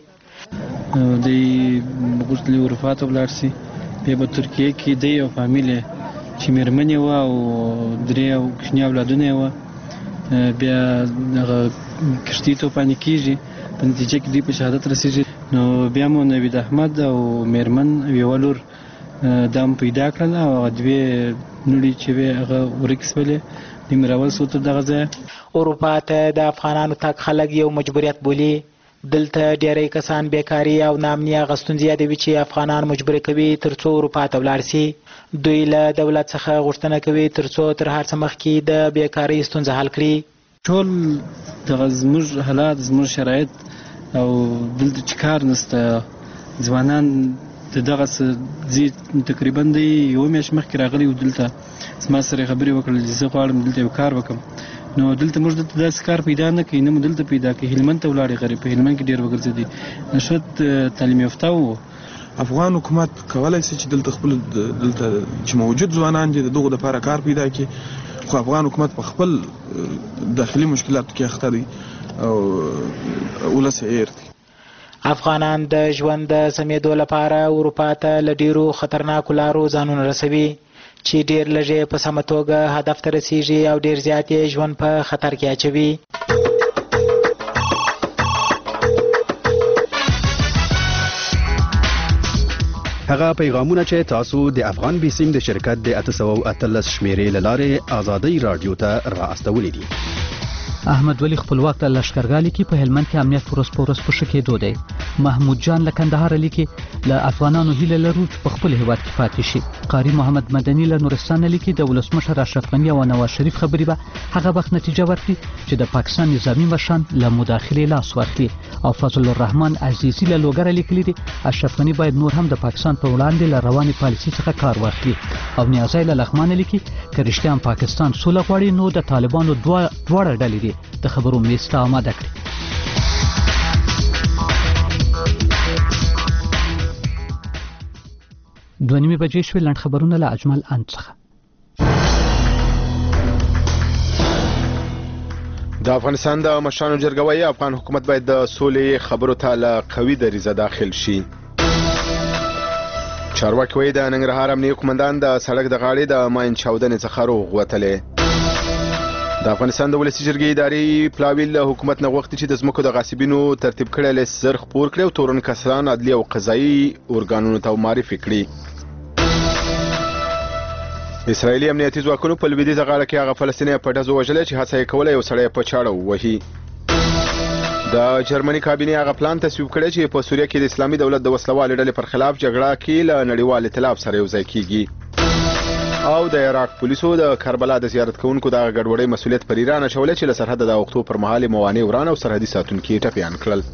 دوی غوښتل اروپا ته ولاړ شي. بیا په ترکیه کې دی یو فامیل چې مېرمن یې وه او 3 کوچني اولادونه یې وه. بیا هغه کښتۍ توپانې کېږي په نتیجه کې دوی په شهادت رسېږي. نو بیا مو نوید احمد او مېرمن او یوه لور دا هم پیدا کړل او 2 نوړي چې وې هغه ورکې شولې. دوی مې راول شو تر دغه ځایه. اروپا ته د افغانانو تګ خلک یو مجبوریت بولي. دلته ډېری کسان بیکاري او ناامني هغه ستونزې یادوي چې افغانان مجبور کوي تر څو اروپا ته ولاړ شي. دوی له دولت څخه غوښتنه کوي تر څو تر هر څه مخکې د بیکارۍ ستونزه حل کړي. ټول دغه زموږ حالات زموږ شرایط او دلته چې کار نشته ځوانان دغه تقریبا د یو میاشت مخکې راغلی و دلته زما سره خبرې وکړل چې زه غواړم دلته یو کار وکړم. نو دلته موږ دلته داسې کار پیدا نه کوي نه مو دلته پیدا کوي. هلمند ته ولاړې غریب په هلمند کې ډېر وګرځېدي نشوت تعلیم یافته و. افغان حکومت کولی شي چې دلته خپل دلته چې موجود ځوانان دي د دغو دپاره کار پیدا کړي، خو افغان حکومت په خپل داخلي مشکلاتو کې اخته دی او ولس یې هېر دی. افغانان د ژوند د سمېدو لپاره اروپا ته له ډېرو خطرناکو لارو ځانونه رسوي چې ډیر لږ په سمه توګه هدف ته رسیږي او ډیر زیات یې ژوند په خطر کې اچوي. هغه پیغامونه چې تاسو د افغان بیسیم د شرکت د 813 شمیرې له لارې ازادي رادیو ته را استولې دي. احمد ولی خپلواک د لشکرګاه لیکي په هلمند کې امنیت ورځ په ورځ په ښه کېدو دی. محمود جان له کندهار لیکي له افغانانو هیله لرو چې په خپل هیواد کې پاتې شي. قاری محمد مدني له نورستان لیکي د ولسمشر اشرف غني او نواز شریف خبرې به هغه وخت نتیجه ورکړي چې د پاکستان نظامی مشران له مداخلې لاس واخلي. او فضل الرحمن عزیزی له لوګره لیکلي دي اشرف غني باید نور هم د پاکستان په وړاندې له رواني پالیسي څخه کار واخلي. او نیازی له لغمان لیکي که رښتیا پاکستان سوله غواړي نو د طالبانو دواړه ډلې دي د خبرو میز ته آماده کړي. دوه نیمې بجې شوې. لنډ خبرونه له اجمل اند څخه. د افغانستان د مشرانو جرګه وايي افغان حکومت باید د سولې خبرو ته له قوي دریځه داخل شي. چارواکي وايي د ننګرهار امنیه قومندان د سړک د غاړې د ماین چاودنې څخه روغ وتلی. د افغانستان د ولسي جرګې اداري پلاوي له حکومت نه غوښتي چې د ځمکو د غاصبینو ترتیب کړی لیست زر خپور کړي او تورن کسان عدلي او قضایي ارګانونو ته معرفي کړي. اسرائیلي امنیتي ځواکونو په لویدیځه غاړه کې هغه فلسطینی په ډزو وژلی چې هڅه یې کوله یو سړی په چاړه ووهي. د جرمني کابینې هغه پلان تصویب کړی چې په سوریه کې د اسلامي دولت د وسلوالې ډلې پر خلاف جګړه کې له نړیوال ائتلاف سره یوځای کیږي. او د عراق پولیسو د کربلا د زیارت کوونکو د ګډوډۍ مسؤلیت پر ایران اچولی چې له سرحد د اوښتو پر مهال موانع وران او سرحدي ساتونکي ټپیان کړل.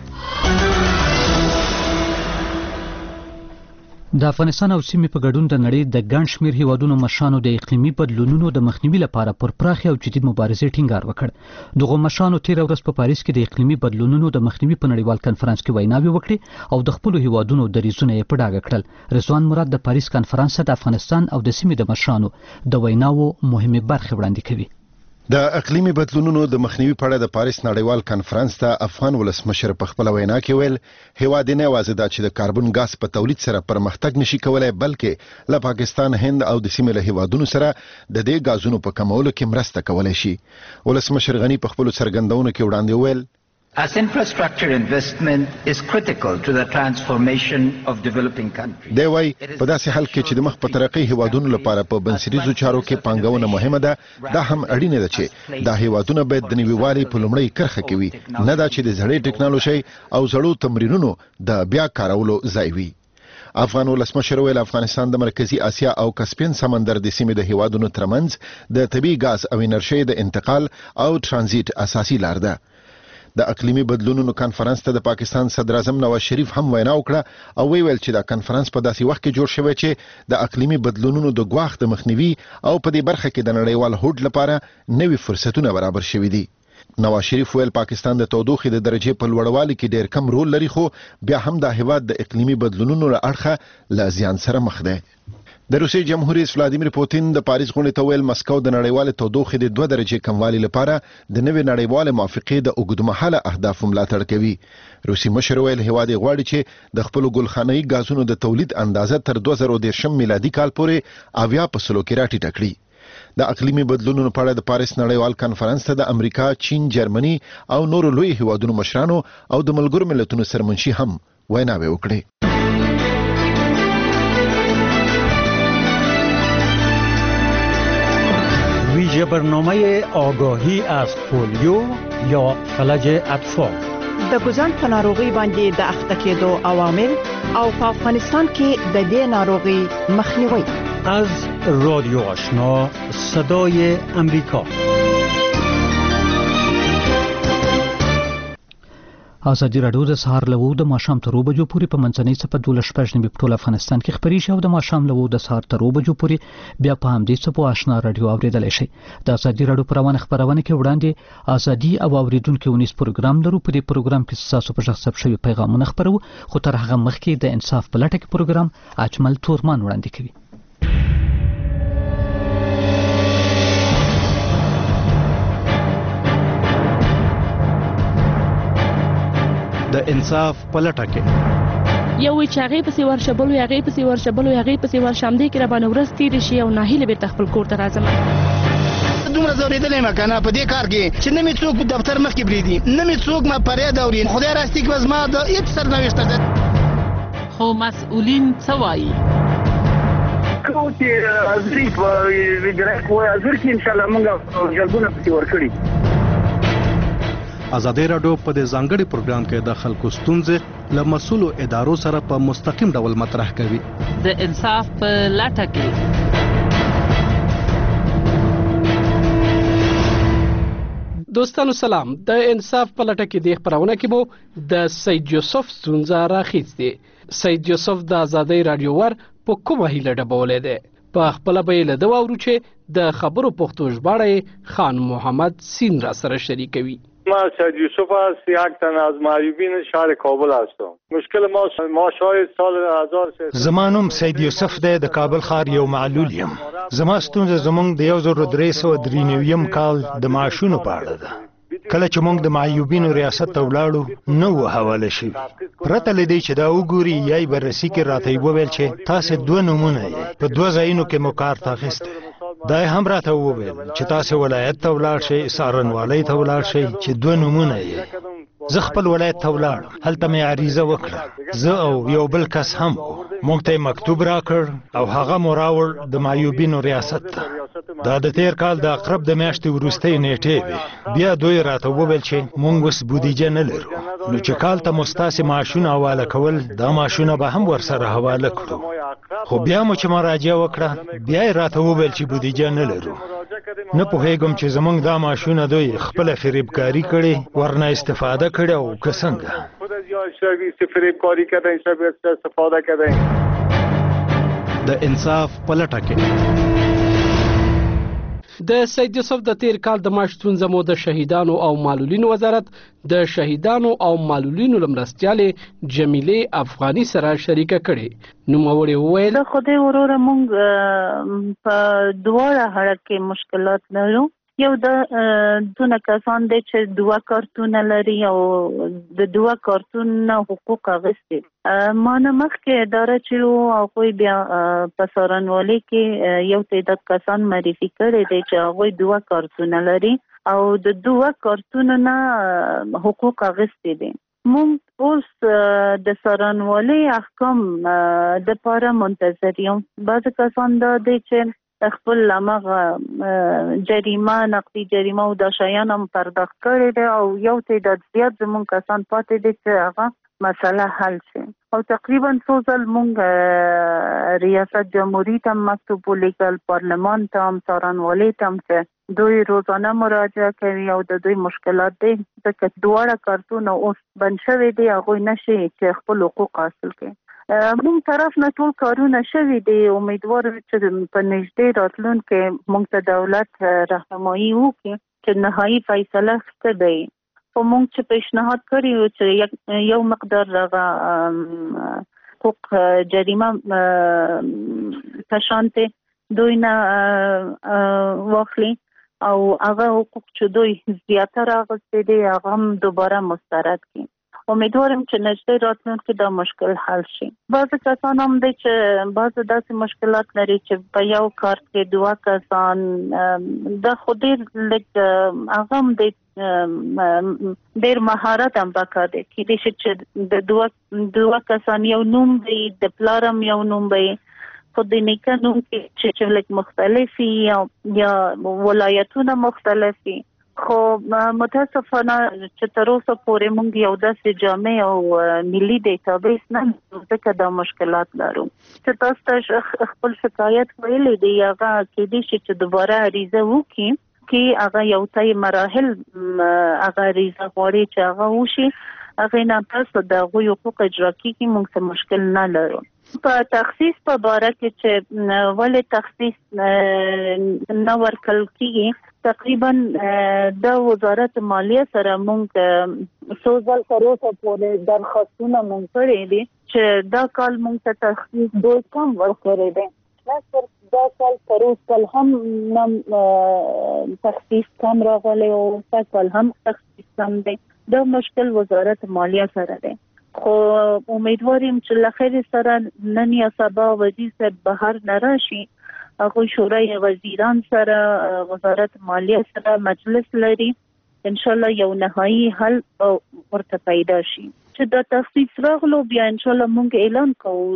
د افغانستان او سیمې په ګډون د نړۍ د ګڼ شمېر هیوادونو مشرانو د اقلیمي بدلونونو د مخنیوي لپاره پر پراخې او جدي مبارزې ټینګار وکړ. دغه مشرانو تېره ورځ په پاریس کې د اقلیمي بدلونونو د مخنیوي په نړیوال کنفرانس کې ویناوې وکړې او د خپلو هیوادونو دریځونه یې په ډاګه کړل. رضوان مراد د پاریس کنفرانس د افغانستان او د سیمې د مشرانو د ویناوو مهمې برخې وړاندې کوي. د اقلیمي بدلونونو د مخنیوي په اړه د پاریس نړیوال کنفرانس ته افغان ولسمشر په خپل وینا کې ویل هیواد نه یوازې دا چې د کاربن ګاز په تولید سره پرمختګ نشي کولای بلکې له پاکستان هند او د سیمې له هیوادونو سره د دې غازونو په کمولو کې مرسته کولای شي. ولسمشر غني په خپل څرګندونو کې وړاندې ویل As infrastructure investment is critical to the transformation of developing countries. دی وای په داسې حال کې چې د مخ په ترقۍ هیوادونو لپاره په بنسټیزو چارو کې پانګونه مهمه ده دا هم اړینه ده چې دا هیوادونه باید د نویوالي په لومړی کرخه کې وي نه دا چې د زړې ټکنالوژي او زړو تمرینونو د بیا کارولو ځای وي. افغان ولسمشر ویل افغانستان د مرکزی اسیا او کسپین سمندر د سیمې د هیوادونو ترمنځ د طبي ګاز او انرژي د انتقال او ترانزیت اساسي لار ده. د اقلیمي بدلونونو کانفرنس ته د پاکستان صدر اعظم نواز شریف هم وینا وکړه او ویل چې دا کانفرنس په داسې وخت کې جوړ شوی چې د اقلیمي بدلونونو د ګواښ د مخنیوي او په دې برخه کې د نړیوال هوډ لپاره نوي فرصتونه برابر شوي دي. نواز شریف ویل پاکستان د تودوخې د درجه په لوړوالي کې ډېر کم رول لري خو بیا هم د هیواد د اقلیمي بدلونونو له اړخه له زیان سره مخ دی. د روسي جمهور رئیس ولادیمیر پوتین د پاریس غونډې ته ویل مسکو د نړیوال تودوخې د 2 درجه کموالي لپاره د نوې نړیوال موافقې د اوږدمهاله اهدافو ملاتړ کوي. روسي مشر ویل هیواد غواړي چې د خپل ګلخانه‌ای غازونو د تولید اندازه تر 2013 میلادي کال پورې 80% کې راټیټه کړي. د اقلیمي بدلونونو په اړه د پاریس نړیوال کنفرانس ته د امریکا، چین، جرمني او نورو لوی هیوادونو مشرانو او د ملګرو ملتونو سرمنشي هم ویناوې وکړې. ویژه برنامه آگاهی از پولیو یا فلج اطفال د ګوزن په ناروغي باندې د اخته کېدو عوامل او په افغانستان کې د دې ناروغي مخنیوي از رادیو آشنا صدای امریکا. ازادي راډیو د سهار له د ماښام تر 2 بجو پورې په منځنۍ صفه 12 په ټول افغانستان کې خبري شو د ماښام له د سهار تر 2 بجو پورې بیا په همدې صفه آشنا راډیو اوریدل شي. د ازادي راډیو پروانه خبرونه کې وړاندې ازادي او اوریدونکو ونیس پروګرام لرو. په دې پروګرام کې تاسو په شخص ثبت شوی پیغامونه خبرو خو تر هغه مخکې د انصاف په لټه کې پروګرام اجمل تورمان وړاندې کوي. د انصاف په لټه کې یو وی چې هغې پسې ورشه بل وی هغې پسې ورشه بل وی هغې پسې ورشه همدې کې راباندې ورځ تېرې شي او ناهیله بېرته خپل کور ته راځم دومره ځورېدلی یم که نه په دې کار کې چې نه مې څوک دفتر مخکې پرېږدي نه مې څوک ما فریاد اوري خدای راستي که زما د هېڅ سرنوشته ده خو مسؤلین څه وایي کوم چې حاضري په وجرایت وایي حاضر کې انشاءالله موږ جلبونه پسې ورکړي ازادي راډیو په دې ځانګړي پروګرام کې د خلکو ستونزې له مسؤلو ادارو سره په مستقیم ډول مطرح کوي د انصاف په لټه کې دوستانو سلام د انصاف په لټه کې د خبرونه کې مو د سید یوسف ستونزه راخیستې سید یوسف د ازادي راډیو ور په کومه هیله ډبولې ده په خپل به له دا ورو چې د خبرو پښتو ژباړه خان محمد سین را سره شریکوي ما سید یوسف است یک تن از معیوبین شهر کابل هستم مشکل ما شاید سال 1000 زمانم سید یوسف ده د کابل ښار یو معلول یم زما ستونزه زمونږ د 1393 کال د معاشونو په اړه ده کله چې موږ د معیوبینو ریاست ته ولاړو نو حواله شي پرته لدی چې دا وګوري یای بررسي کې راته وویل چې تاسو دوه نمونه یې په دوه ځایونو کې مو کار تاخیسته دا هم راته وویل چې تاسو ولایت ته ولاړ شئ سارنوالۍ ته ولاړ شئ چې دوه نمونه یې زه خپل ولایت ته ولاړم هلته مې عریضه وکړه زه او یو بل کس هم موږ ته مکتوب راکړ او هغه مو راوړ د معیوبینو ریاست ته دا د تیر کال د اقرب د میاشتې وروستۍ نیټې وې بیا دوی راته وویل چې موږ اوس بودیجه نه لرو نو چې کال ته مو ستاسې معاشونه حواله کول دا معاشونه به هم ورسره حواله کړو خو بیا مو چې مراجعه وکړه بیا یې راته وویل چې بودیجه نه لرو نه پوهېږم چې زموږ دا معاشونه دوی خپله فریبکاري کړې ورنه استفاده کړې او که څنګه د انصاف په لټه کې د سید یوسف د تیر کال د معاش ستونزه مو د شهیدانو او معلولینو وزارت د شهیدانو او معلولینو لمرستیالې جمیلې افغاني سره شریکه کړې نوموړې وویل خدای وروره مونږ په دواړه حالت کې مشکلات لرو یو د دونه کسان دی چې دوه کارتونه لري او د دوه کارتون نه حقوق اخیستي ما نه مخکې اداره چې هغوی بیا په څارنوالۍ کې یو تعداد کسان معرفي کړي دي چې هغوی دوه کارتونه لري او د دوه کارتونو نه حقوق اخیستي دي مونږ اوس د څارنوالۍ احکام دپاره منتظر یو بعضې کسان دا دی چې خپل لمغه جریمه نقدي جریمه او د شیان هم پرداخت کړي دي او یو تعداد زیات زموږ کسان پاتې دي چې هغه مسله حل شي او تقریبا څو ځل مونږ ریاست جمهوریت هم مکتوب ولیکل پارلمان ته هم څارنوالۍ ته هم چې دوی روزانه مراجعه کوي او د دوی مشکلات دي ځکه دواړه کارتونه اوس بند شوي دي هغوی نشي چې خپل حقوق حاصل کړي مونږ طرف نه ټول کارونه شوي دي امیدوار چې په نږدې راتلونکي مونږ ته دولت راهنمایي وکړي چې نهایي فیصله څه دی خو مونږ چې پیشنهاد کړی و چې یو مقدار حقوق جریمه تشانته دوی نه واخلي او هغه حقوق چې دوی زیاتره اخیستي دي هغه هم دوباره مسترد کړي امیدوارم چې نږدې راتلونکي دا مشکل حل شي بعضې کسان هم دی چې بعضې داسې مشکلات لري چې په یو کارت کې دوه کسان دا خو ډېر لږ هغه هم دی ډېر مهارت هم پکار دی کیدای شي چې د دوه کسان یو نوم وي د پلار هم یو نوم وي خو د نیکه نوم کې چې لږ مختلف وي یا ولایتونه مختلف وي خو متاسفانه چې تر اوسه پورې موږ یو داسې جامع او ملي ډیټابیس نه لرو ځکه دا مشکلات لرو چې تاسو ته خپل شکایت ویلی دی هغه کیدای شي چې دوباره عریضه وکړي کې هغه یو ځای مراحل هغه عریضه غواړي چې هغه وشي هغې نه پس د هغوی حقوق اجرا کېږي موږ څه مشکل نه لرو په تخصیص په باره کې چې ولې تخصیص نه ورکړل کېږي تقریبا د وزارت مالیه سره موږ څو ځل تر اوسه پورې درخواستونه موږ کړي دي چې دا کال موږ ته تخصیص ډېر کم ورکړی دی دا کال تر اوسه هم تخصیص کم راغلی او دا کال هم تخصیص کم دی دا مشکل وزارت مالیه سره دی خو امیدواریم چې له خیر سره نن یا سبا وزیر صاحب بهر نه راشي، هغوی شورای وزیران سره وزارت مالیه سره مجلس لري، ان شاء الله یو نهایی حل ورته پیدا شي. چې دا تخصیص راغلو بیا ان شاء الله مونږ اعلان کوو،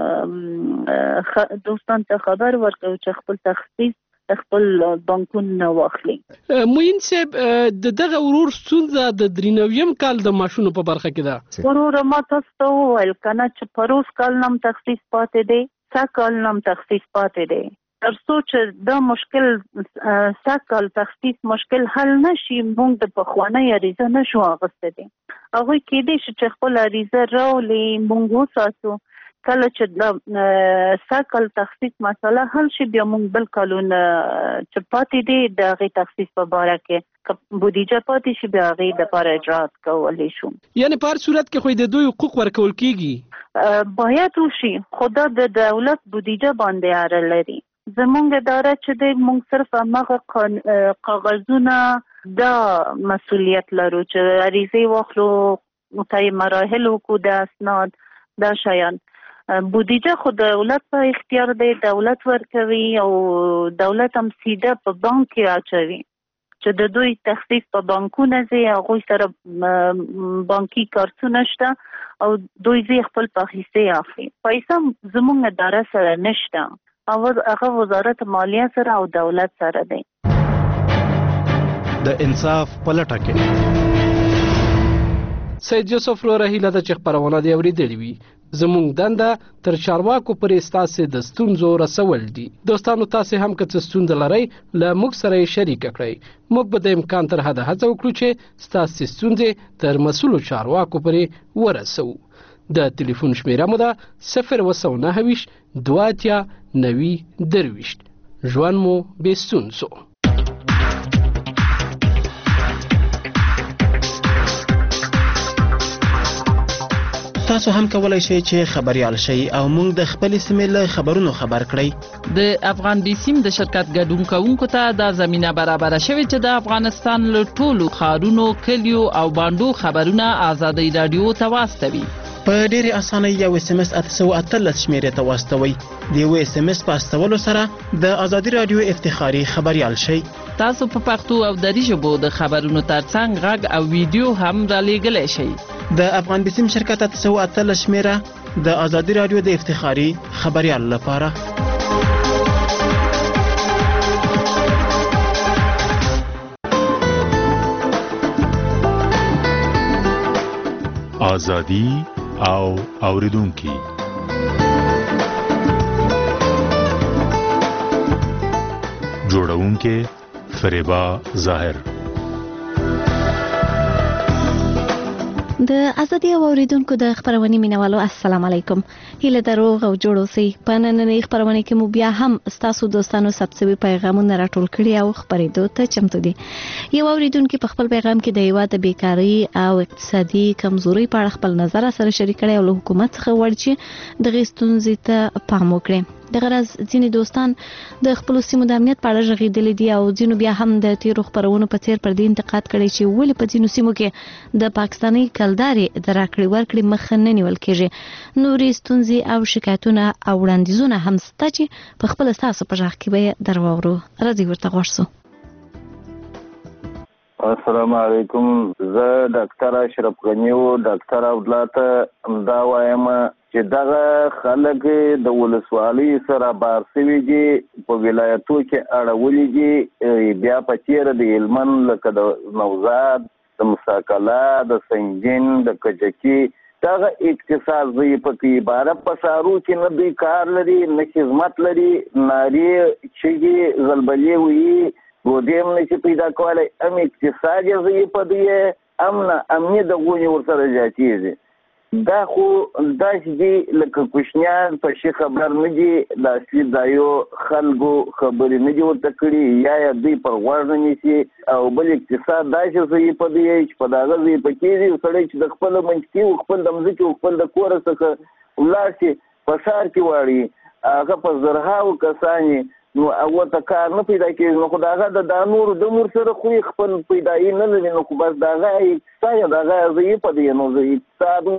دوستان ته خبر ورکوو چې خپل تخصیص خپل بانکونه واخلي. موین صاحب د دغه ورور ستونزه د 93م کال د ماشونو په برخه کې ده. ورور ما تاسو ته وویل کنه چې پروس کال نم تخصیص پاتې دی، سکال نم تخصیص پاتې دی. ترڅو چې دا مشکل سکال تخصیص مشکل حل نشي، موږ د پخوانۍ عریضه نشو اغوستلی. هغوی کېدای شي چې خپل عریضه راولي، موږ وساتو. کله چې د سکل تخصیص مسله حل شي بیا موږ بل کالونه چې پاتې دي د هغې تخصیص په باره کې بودیجه پاتې شي بیا هغې دپاره اجراات کولی شو. یعنې په هر صورت کې خو د دوی حقوق ورکول کېږي باید وشي، خو دا د دولت بودیجه باندې اړه لري. زمونږ اداره چې دی موږ صرف همغه کاغذونه دا مسؤلیت لرو چې عریضې واخلو، طی مراحل وکړو، د اسناد دا شیان. بودیجه خو دولت په اختیار دی، دولت ورکوي او دولت هم سیده په بانک کې اچوي چې د دوی تخصیص په بانکونه ځي، هغوی سره بانکي کارتونه شته او دوی ځي خپل پیسې اخلي. پیسه زموږ اداره سره نشته، هغه وزارت مالیه سره او دولت سره دی. د انصاف په لټه کې سید یوسف لوره هیله ده چې خپرونه دې اورېدلې وي. زموږ دنده تر چارواکو پورې ستاسې د ستونزو رسول دي. دوستانو تاسې هم که څه ستونزه لرئ له موږ سره یې شریکه کړئ. موږ به د امکان تر حده هڅه وکړو چې ستاسې ستونزې تر مسؤلو چارواکو پورې ورسوو. د تلیفون شمیره مو ده 029 2 90 ژوند مو بې ستونزو. تاسو هم کولای شئ چې خبريال شئ او موږ د خپل سیمې له خبرونو خبر کړئ. د افغان بي سیم د شرکت ګډون کوونکو ته دا زمينه برابر شوې چې د افغانستان له ټولو ښارونو، کلیو او باندو خبرونه آزادۍ رادیو ته واستوي. په ډېرې اسانۍ یو SMS 813 شمیرې ته واستوئ. د یو SMS په استولو سره د ازادي رادیو افتخاري خبريال شئ. تاسو په پښتو او دری ژبو د خبرونو ترڅنګ غږ او ویډیو هم رالېږلی شئ. د افغان بي سیم شرکت 813 شمیره د ازادي رادیو د افتخاري خبريال لپاره. ازادي او اوریدونکي جوړونکي فریبا ظاهر. د ازادي او اوریدونکو د خبرونې مینوالو السلام علیکم. هیله دروغ او جوړ اوسئ. په نننۍ خبرونه کې مو بیا هم ستاسو دوستانو ثبتوي پیغامونه راټول کړي او خبرېدو ته چمتو دي. یو اوریدونکو په خپل پیغام کې د هیواد د بیکاری او اقتصادي کمزوري په اړه خپل نظر سره شریک کړي او له حکومت څخه وړ چې د غیستونزې ته پام وکړي. د غرض ځینې دوستان د خپل سیمو د امنیت په اړه غږېدلي دي او ځینو بیا هم د تیرو خبرونو په څیر پر دې انتقاد کړي چې ولې په ځینو سیمو کې د پاکستاني کلدارې د راکړې ورکړې مخه نه نیول کېږي. نورې ستونزې او شکایتونه او وړاندیزونه هم شته چې په خپل ستاسو په غږ کې به در واورو. راځئ ورته غوږ شو. السلام علیکم. زه ډاکټر اشرف غنی او ډاکټر عبدالله دا وایم چې دغه خلک د ولسوالۍ سره بار شوي دي، په ولایتو کې اړولي دي، بیا په تېره د هلمند لکه د نوزاد، د مساکله، د سنګین، د کجکي دغه اقتصاد ضعیفه کوي. باره په ښارو کې نه دوی کار لري، نه خدمت لري، نارې چغې زلبلې وایي، ګودې هم نشي پیدا کولی. هم اقتصاد یې ضعیفه دی، امنیت د غونې ورسره زیاتېږي. دا خو داسې دي لکه کوچنیان په شي خبر نه دي، د اصلي ځایو خلکو خبرې نه دي ورته کړي، یا دوی پر غوږ نه نیسي. او بل اقتصاد داسې ضعیفه دی چې په دغه ضعیفه کېږي سړی چې د خپله منطقي او خپل د مځکې او خپل د کوره څخه ولاړ شي په ښار کې واړي، هغه په زرهاو کسان نو هغه ته کار نه پیدا کېږي. نو خو د هغه د نورو د مور سره خو خپل پیدایي نه لري، نو خو بس د هغه اقتصاد د هغه ضعیفه دی. نو د اقتصاد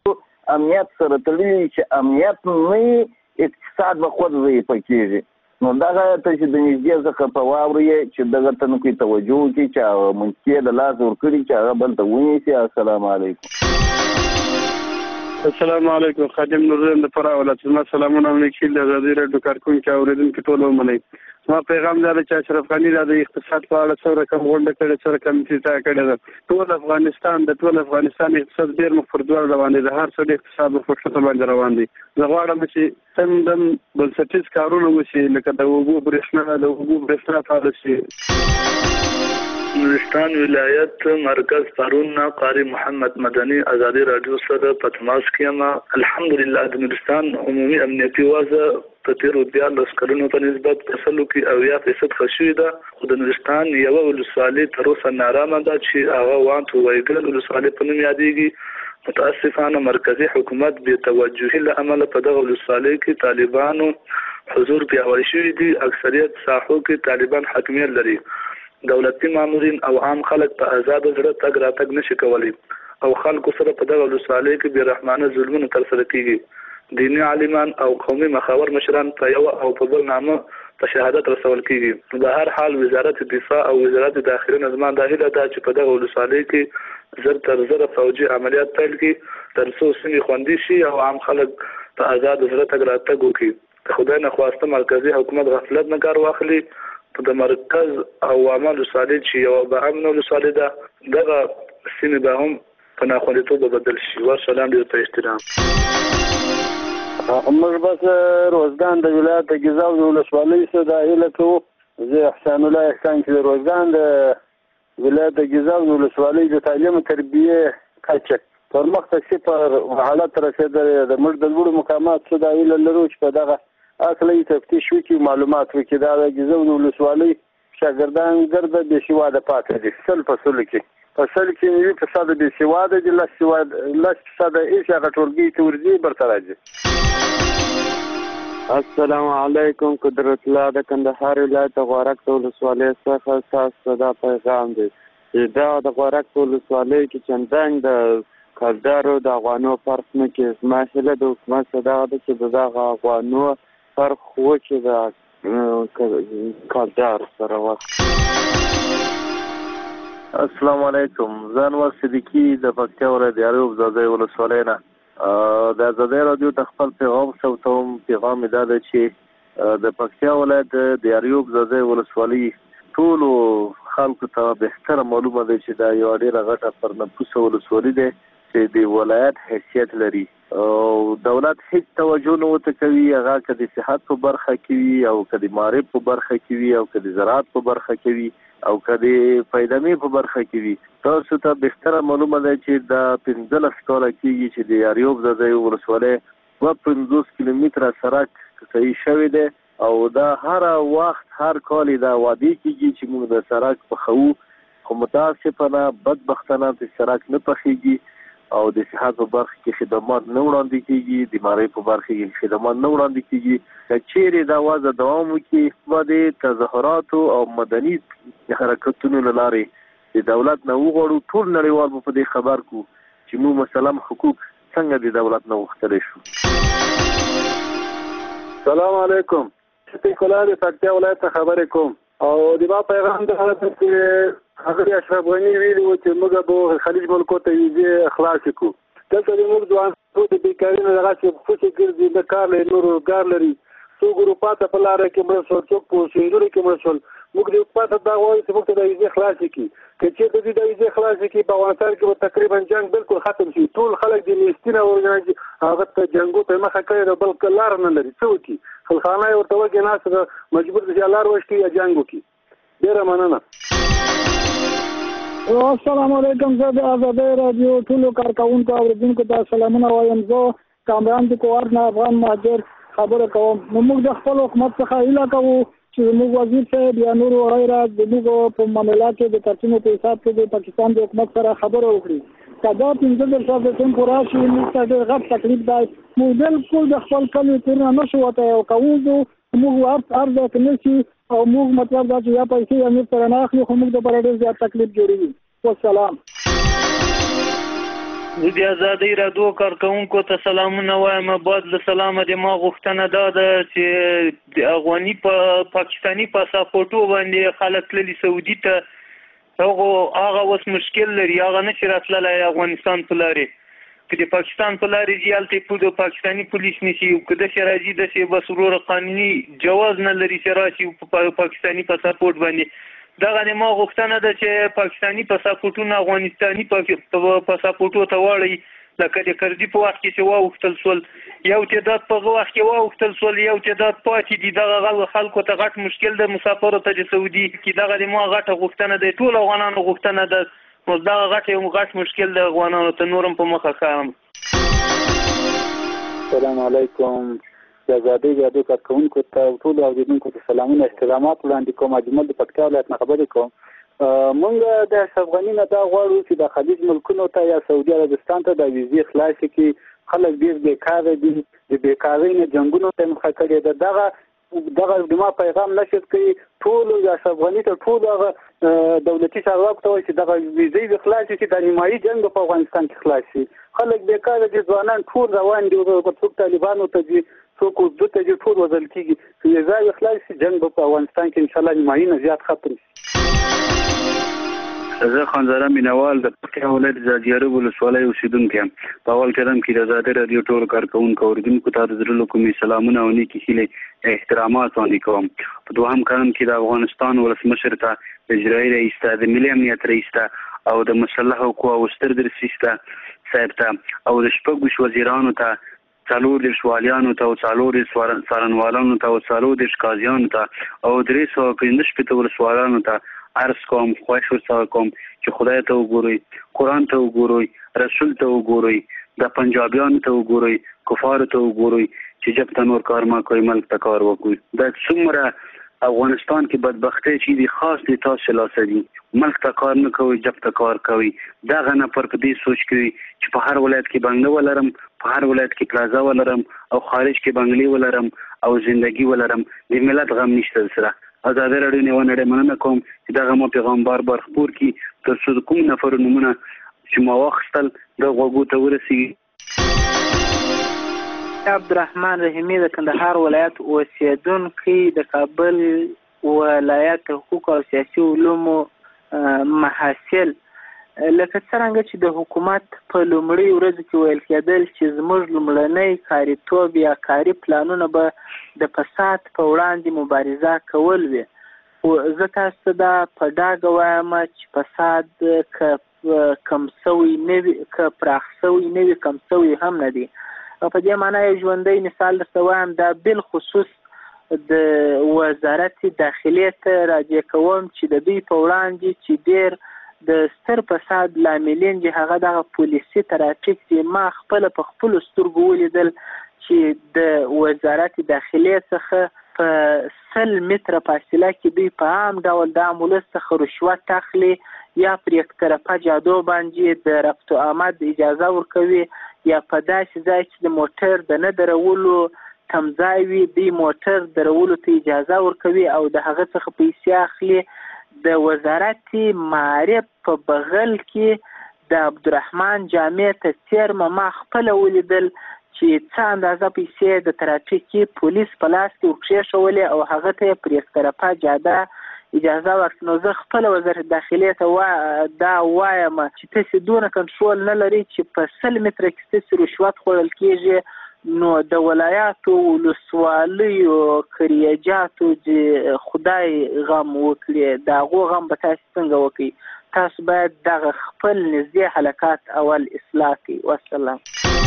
امنیت سره تړلي چې امنیت نه اقتصاد به خود ضعیفه کېږي. نو دغه ته چې د نږدې څخه په واورې چې دغه ته نو کې توجه وکړي چې هغه منطقې د لاس ورکړي چې هغه بل ته ونیسي. السلام علیکم. السلام علیکم. خادم نورزین د فرا ولایت. زما سلامونه ولیکل د آزادي راډیو کارکونکو اوریدونکو ټول ومنئ. زما پیغام دا چې اشرف غنی د اقتصاد په اړه څو رقم غونډه کړې، څو رقم تیزه کړې ده. ټول افغانستان اقتصاد ډېر مخ پر ځوړ روان دی. د هر څه د اقتصاد په فکر باندې روان دي. زه غواړم چې تندم بنسټیز کارونه وشي، لکه د اوبو برېښنا فعال شي. نورستان ولایت مرکز پرون قاری محمد مدني آزادي رادیو سره په تماس کې ما الحمدلله د نورستان عمومي امنیتي وضع په تیرو 14 کلونو په نسبت په سلو کې 80% خشوي ده. خو د نورستان یو ولسوالي تر اوسه نارامه ده چې هغه وانت وایګل ولسوالي په نوم یادېږي. متاسفانه مرکزی حکومت بې توجهي له امله په دغه ولسوالۍ کې طالبانو حضور پیاوړی شوی دی. اکثریت ساحو کې طالبان حاکمیت لري. دولتي مامورین او عام خلک په آزاد زړه تګ راتګ نشي کولی او خلکو سره په دغه ولسوالۍ کې بې رحمانه ظلمونه ترسره کیږي. دیني عالمان او قومي مخاور مشران په یو او په بل نامه په شهادت رسول کیږي. په هر حال وزارت دفاع او وزارت داخله نظم د هیله ده چې په دغه ولسوالۍ کې زر تر زر فوجي عملیات پیل کړي تر څو سیمې خوندي شي او عام خلک په آزاد زړه تګ راتګ وکړي. خدای نه خواسته مرکزی حکومت غفلت نه کار واخلي. د مرکز او عامه ولسوالۍ چې یو به امن ولسوالۍ ده، دغه سیمې به هم په ناخوندیتوب بدل شي. والسلام ډېر په احترام. موږ بس روزګان د ولایت د ګیزاب د ولسوالۍ څخه د هیله کوو. زه احسان الله احسان چې د روزګان د ولایت د ګیزاب د ولسوالۍ د تعلیم او تربیې کچه پرمختګ شي په حالت رسېدلی د موږ د لوړو مقامات څخه د هیله لرو چې په دغه اصلي تفتیش وکړي، معلومات وکړي. دا د ګیزاب د ولسوالۍ شاګردان ګرده بې سواده پاتې دي. سل په سلو کې 90% بې سواده دي، 10% هېڅ هغه ټولګي ته ورځي برته راځي. السلام علیکم. قدرت الله د کندهار ولایت د غورک ولسوالۍ څخه ستاسو دا پیغام دی چې دا د غورک ولسوالۍ کې چندان د کلدارو د افغانو فرق نه کوي. زما هیله د حکومت څخه دا ده چې دغه افغانو فرق وکړي د کلدار سره وکړي. السلام علیکم. زه انور صدیقي د پکتیا ولایت د اریوب ځاځی ولسوالۍ نه د آزادۍ راډیو ته خپل پیغام ثبتوم. پیغام یې دا دی چې د پکتیا ولایت د اریوب ځاځی ولسوالۍ ټولو خلکو ته بهتره معلومه ده چې دا یو ډېره غټه پرنفوسه ولسوالي ده چې د ولایت حیثیت لري او دولت هیڅ توجه نه ورته کوي. هغه که د صحت په برخه کې وي او که د معارف په برخه کې وي او که د زراعت په برخه کې وي او که د پیدامې په برخه کې وي. تاسو ته بهتره معلومه ده چې دا 15 کاله کېږي چې د اریوب ځاځی ولسوالۍ 50 کیلومتره سړک صحیح شوی دی او دا هر وخت هر کال دا وعده کېږي چې موږ د سړک پخوو، خو متاسفانه بدبختانه د سړک نه پخېږي او د صحت په برخه کې خدمات نه وړاندې کېږي، د معارف په برخه کې خدمات نه وړاندې کېږي. که چیرې دا وضع دوام وکړي به د تظاهراتو او مدني حرکتونو له لارې د دولت نه وغواړو. ټول نړیوال به په دې خبر کو چې موږ مثلا حقوق څنګه د دولت نه غوښتلی شو. سلام علیکم. شفیق الله د پکتیا ولایت څخه خبرې کوم او د ما پیغام دا دی چې هغه اشرف غنی ویلي و چې موږ به خلیج ملکو ته ویزې خلاص کړو. دلته د موږ ځوانانو د بیکارۍ نه دغسې خوشې ګرځي، نه کار لري، نه روزګار لري. څوک اروپا ته په لاره کې مړه شول، څوک په سویډنو کې مړه شول. موږ د حکومت ته دا غواړو چې موږ ته د ویزې خلاصې کړي. که چېرته دوی د ویزې خلاصې کړي په افغانستان کې به تقریبا جنګ بالکل ختم شي. ټول خلک د نیستین او هغه ته جنګو ته مخه کړې ده، بل لاره نه لري. څه وکړي؟ خلخانه یې ورته وکړي ناسته مجبور دي چې لار وشکي یا جنګ وکړي. ډېره مننه. السلام علیکم. زه د آزادۍ راډیو ټولو کارکوونکو او اوریدونکو ته سلامونه وایم. زه کامران د کوارد نه افغان مهاجر خبره کوم. نو موږ د خپل حکومت څخه هیله کوو چې زموږ وزیر صاحب یا نور غیره زموږ په معامله کې د ترڅینو په حساب کې د پاکستان د حکومت سره خبره وکړي. که دا 15 پوره شي موږ ته ډېر غټ تکلیف دی. موږ بالکل د خپل کلي تېرنه نه شو وتی او که وځو موږ هر ځای کې نه شي او موږ مطلب دا چې یا پیسې یا موږ سره نه اخلي خو موږ دپاره ډېر زیات تکلیف جوړوي. والسلام. زه د ازادۍ راډیو کارکوونکو ته سلامونه وایم. بعد له سلامه د ما غوښتنه دا ده چې د افغاني پاکستاني پاسپورټو باندې خلک تللي سعودي ته هغه اوس مشکل لري، هغه نشي راتللی افغانستان په لارې. که د پاکستان په لارې ځي هلته د پاکستاني پولیس نیسي، که داسې راځي داسې بس وروره قانوني جواز نه لري چې راشي په پاکستاني پاسپورټ باندې. دغه د ما غوښتنه ده چې پاکستاني پاسپورټونه افغانستاني پاسپورټو ته واړوي، لکه د کردي په وخت کې چې واوښتل سول، یو تعداد په هغه وخت کې واوښتل سول، یو تعداد پاتې دي. دغه خلکو ته غټ مشکل ده، مسافرو ته د سعودي کې. دغه د ما غټه غوښتنه ده، ټول افغانانو غوښتنه ده. نو دغه غټ مشکل د افغانانو ته نورم په مخه ښیم. السلام علیکم. د ازادۍ راډیو کارکوونکو ته ټولو اورېدونکو ته سلامونه احترامات وړاندې کوم. اجمل د پکتیا ولایت نه خبرې کوم. موږ د اشرف غني نه دا غواړو چې د خلیج ملکونو ته یا سعودي عربستان ته د ویزې خلاصې کړي. خلک ډېر بېکاره دي، د بېکارۍ نه جنګونو ته مخه کړې ده. دغه دما پیغام نشر کړي ټولو د اشرف غني ته ټولو هغه دولتي چارواکو ته وایي چې دغه ویزې خلاصې شي، د نیمایي جنګ په افغانستان کې خلاص شي. خلک بېکاره دي، ځوانان ټول روان دي، څوک طالبانو ته ځي، څوک اردو ته ځي، ټول وژل کېږي. ویزې خلاص شي، جنګ به په افغانستان کې انشاءالله نیمایي نه زیات ختم شي. زه خانزاده مینوال د پکتیا ولایت ځاځي ولسوالۍ اوسېدونکی یم. په اول قدم کې د ازادۍ راډیو ټولو کارکوونکو اورېدونکو ته د زړه له کومې سلامونه او نیکې هیلې احترامات وړاندې کوم. په دوهم قدم کې د افغانستان ولسمشر ته، د اجرایي رئیس ته، د ملي امنیت رئیس ته او د مسلحو قواو ستر درسیس ته صاحب ته او د شپږ وزیرانو ته، 40 والیانو ته او 40 څارنوالانو ته او 40 قاضیانو ته او 315 ولسوالانو ته عرض کوم، خواهش ورڅخه کوم چې خدای ته وګورئ، قرآن ته وګورئ، رسول ته وګورئ، د پنجابیانو ته وګورئ، کفارو ته وګورئ چې جب ته نور کار ما کوي ملک ته کار وکړي. دا څومره افغانستان کې بدبختۍ چې دي خاص دي تاسو لاسه دي. ملک ته کار نه کوي، جب ته کار کوي. دغه نفر په دې سوچ کوي چې په هر ولایت کې بنګله ولرم، په هر ولایت کې پلازا ولرم او خارج کې بنګلې ولرم او زندگی ولرم. د ملت غم نشته سره. ازادۍ راډیو نه ونړې مننه کوم چې دغه مو پیغام بار خپور کی تر څو د کوم نفر نمونه چې ما واخیستل د غوږو ته ورسیږي. عبدالرحمن رحیمی د کندهار ولایت اوسیدونکی، د کابل ولایت حقوق او سیاسي علومو محصل. لکه څرنګه چې د حکومت په لومړۍ ورځ کې ویل کېدل چې زموږ لومړنی کاریتوب یا کاري پلانونه به د فساد په وړاندې مبارزه کول وي. زه تاسو ته دا په ډاګه وایم چې فساد که کم سوی نه وي، که پراخ سوی نه وي، کم سوی هم نه دي. په دې معنی یو ژوندی مثال درته وایم، دا بالخصوص د وزارت داخلې ته راجع کوم چې د دوی په وړاندې چې ډېر د ستر فساد لاملین چې هغه دغه پولیسي ترافیک دي. ما خپل په خپلو سترګو ولیدل چې د وزارت داخلې څخه په 100 متره فاصله کې دوی په عام ډول د امبولانس څخه رشوت اخلي یا پر یک طرفه جادو باندې د رفت و آمد اجازه ورکوي، یا په داسې ځای چې د موټر د نه درولو تمځای وي دوی موټر درولو ته اجازه ورکوي او د هغه څخه پیسې اخلي. د وزارت معارف په بغل کې د عبدالرحمن جامع ته څیرمه ما خپله ولیدل چې څه اندازه پیسې د ترافیکي پولیس په لاس کې ورکېښولې او هغه ته یې پر یک طرفه جاده اجازه ورکړه. نو زه خپله وزارت داخلې ته دا وایم چې تاسې دونه کنټرول نه لري چې په 100 متره کې تاسې رشوت خوړل کېږي، نو د ولایاتو ولسوالیو کریجاتو چې خدای غم وکړي د هغو غم به تاسو څنګه وکړي؟ تاسو باید دغه خپل نږدې حلقات اول اصلاح کړئ. والسلام.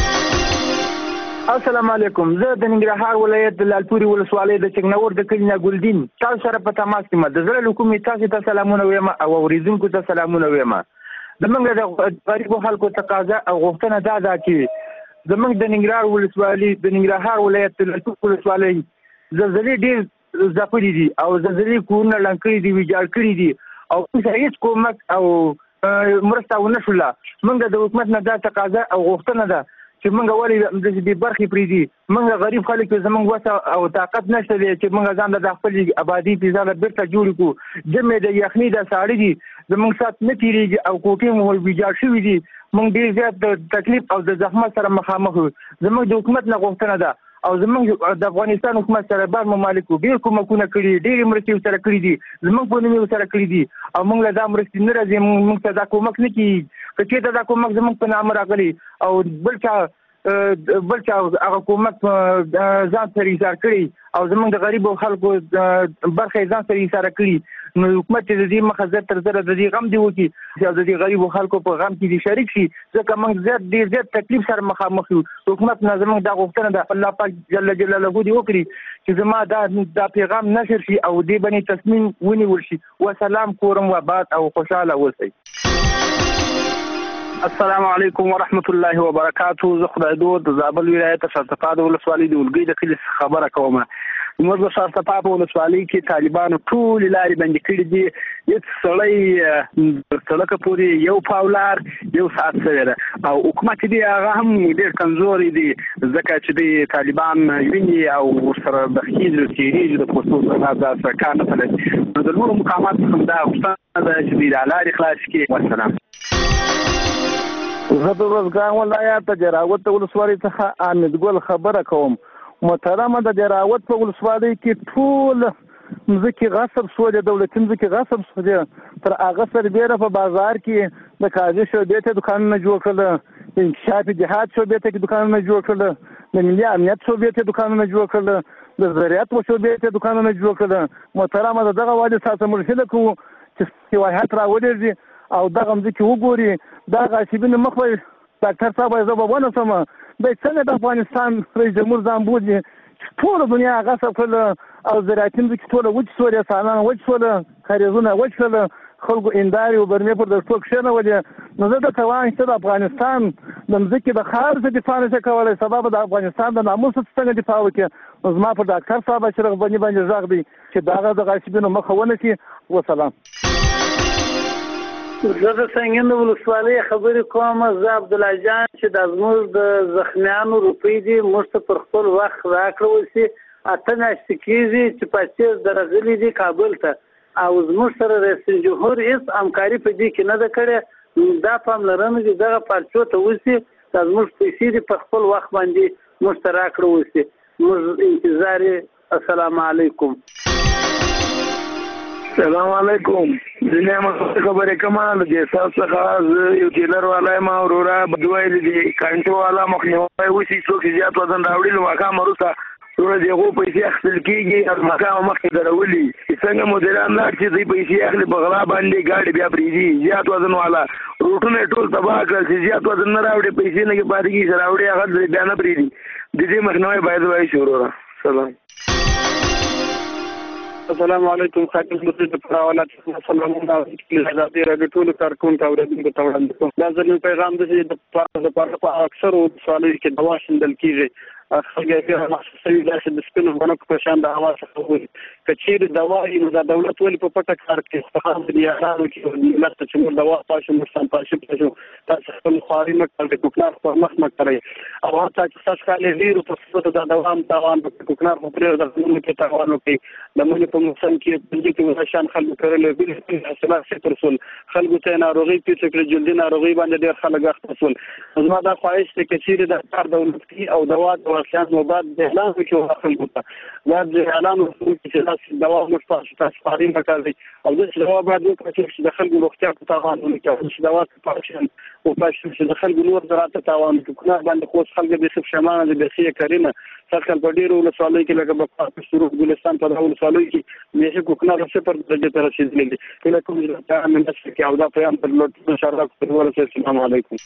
السلام علیکم. زه د ننګرهار ولایت د لالپورې ولسوالۍ د چکنور د کلي نه ګلدین تاسو سره په تماس کې یم. د زړه له کومې تاسو ته سلامونه وایم او اورېدونکو ته سلامونه وایم. زموږ د غریبو خلکو تقاضا او غوښتنه دا ده چې زموږ د ننګرهار ولسوالۍ د ننګرهار ولایت د لالپورې ولسوالۍ زلزلې ډېر ځپلي دي او زلزلې کورونه ړنګ کړي دي، ویجاړ کړي دي او هیڅ کومک او مرسته ونه شوله. موږ د حکومت نه دا تقاضا او غوښتنه ده چې موږ ولې د دې برخې پرېږدي. موږ غریب خلک زموږ وسه او طاقت نشته دی چې موږ ځان د خپلې ابادي فضا بېرته جوړ کړو. جمع د یخنۍ د ساړه دي زموږ سات نه تېرېږي او کوټې مو ویجاړ شوي دي موږ ډیر زیات د تکلیف او د زحمت سره مخامخ یو. زموږ د حکومت نه غوښتنه ده او زموږ د افغانستان حکومت سره بعض ممالکو ډیر کومکونه کړي، ډیر مرستې سره کړي دي، زموږ په نوم سره کړي دي او موږ له دا مرستې نه راځي، موږ ته دا کومک نه کیږي. که چېرته دا کومک زموږ په نامه راغلی او بل چا هغه کومک ځان سره ایثار کړي او زموږ د غریبو خلکو برخه ځان سره ایثار کړي، نو حکومت چې د دې مخه زر تر زره د دې غم دی وکړي چې د دې غریبو خلکو په غم کې دي شریک شي، ځکه موږ ډېر زیات تکلیف سره مخامخ یو. حکومت نه زموږ دا غوښتنه ده الله پاک جل جلاله دې وکړي چې زما دا پیغام نشر شي او دې باندې تصمیم ونیول شي. وسلام کورم و آباد او خوشاله اوسئ. السلام علیکم ورحمت الله وبرکاته. زه خدای دود د زابل ولایت سرتپا د ولسوالۍ د ولګۍ د کلي خبره کوم. موږ په سرتپا په ولسوالۍ کې طالبانو ټول لارې بندې کړې دي. هیڅ سړی سړک پورې یو پاولار یو ساعت شوی ده او حکومت دی هغه هم ډېر کمزوري دي، ځکه چې د طالبان ویني او ورسره بخیل تیریږي د پښتو څخه دا کار نه کوي. نو د نورو مقامات هم دا غوښتنه ده چې د لارې خلاص کړي. والسلام. زه د روزګان ولایت د جراوت ولسوالۍ څخه حامد ګل خبره کوم. محترمه د جراوت په ولسوالۍ کې ټول مځکې غصب شولې، دولتي مځکې غصب شولې. تر هغه سربیره په بازار کې د قاضي شعبې ته دوکانونه جوړ کړل، د انکشاف جهاد شعبې ته دوکانونه جوړ کړل، د ملي امنیت شعبې ته دوکانونه جوړ کړل، د زراعت شعبې ته دوکانونه جوړ کړل. محترمه د دغه والي ساته مرشده کوو چې سیاحت راولېږي او دغه مځکې وګوري. دا غاصبینو مخ به ډاکټر صاحب زه به ونیسم، دی څنګه د افغانستان رئیس جمهور ځان بولي چې ټوله دنیا غصب کړله او زراعتي مځکې ټوله وچ شولې، سالان وچ شوله، کاریزونه وچ شوله، خلکو هندارې او برمې پر دښتو کښېنولې. نو زه درته وایم چې د افغانستان د مځکې د خاورې څخه دفاع نشي کولی، سبا به د افغانستان د ناموس څنګه دفاع وکړي. نو زما پر ډاکټر صاحب اشرف غني باندې غږ دی چې دغه د غاصبینو مخه ونیسي. وسلام. زه د سنګین د ولسوالۍ خبرې کوم. زه عبدالله جان چې د زموږ د زخمیانو روپۍ دي موږ ته پر خپل وخت راکړل شي. 8 میاشتې کېږي چې پاچیز درغلي دي کابل ته او زموږ سره رئیس جمهور هېڅ همکاري په دې کې نه ده کړې. دا پاملرنه چې دغه پارچو ته وشي، دا زموږ پیسې دي په خپل وخت باندې موږ ته راکړل شي. موږ انتظار یې. السلام علیکم. السلام علیکم. زه خبرې کوم له جیساس څخه. زه یو ټیلر والا یم او وروره بدوایل دي کانټو والا مخنیوی وشي، څوک زیات وزن راوړي نو مقام وروسته وروره د هغو پیسې اخیستل کېږي او مقام مخکې درولي. څنګه مدیران لاړ چې دوی پیسې اخلي په غلا باندې ګاډي بیا پرېږدي. زیات وزن والا روټونه یې ټول تباه کړل چې زیات وزن نه راوړي، پیسې نه کې پاتې کېږي، راوړي هغه بیا نه پرېږدي. د دې مخنیوی باید وشي وروره. سلام. السلام علیکم. خاتم مسجد پراولات سلامونه د راډیو ټول کارکونکو اوریدونکو ته وړاندې کوم. دا زموږ پیغام دی چې د په اکثرو سوالونو کې دوا شندل کیږي. خلک یې محسوسوي داسې د سپینو غونکو په شان د هوا څخه وي. که چیرې دوا وي نو دا دولت ولې په پټه کار کوي؟ خو د یارانو کې ملت ته چې موږ دوا پاشو موږ سم پاشو تاسو خپل خواري مه کوئ، د کوکنار پر مخ مه کوئ او حتی چې ستاسو کالي ډېرو په صفته دا دوام تاوان وکړي. کوکنار خو پرېږده غرونو کې تاوان وکړي. د منې په موسم کې پنځه کې وحشیان خلکو کرلې بلکل حاصلات صفر شول. خلکو ته ناروغۍ پیښه کړې، جلدي ناروغۍ باندې ډېر خلک اخته شول. زما دا خواهش دی که چیرې د کار دولت کې او دوا د واقعیت نو بعد د اعلان وکړي خلکو ته دا د اعلان وکړي چې تاسو دوا موږ تاسو خواري مه کوئ او داسې دوا باید وکړي چې د خلکو روغتیا ته تاوان ونه کړي، چې دوا پاشن او پاشن چې د خلکو نور زراعت ته تاوان وکړي. کنه باندې خو خلک به څه شمانه د بخیه کرینه څخه په ډیرو ولسوالۍ کې لکه په شروع ګلستان په ولسوالۍ کې مېشه کوکنه صفر درجه ته رسیدلې دي. کله کوم ځای من نشي کې او دا پیغام پر لوټ مشارکت کوي. السلام علیکم.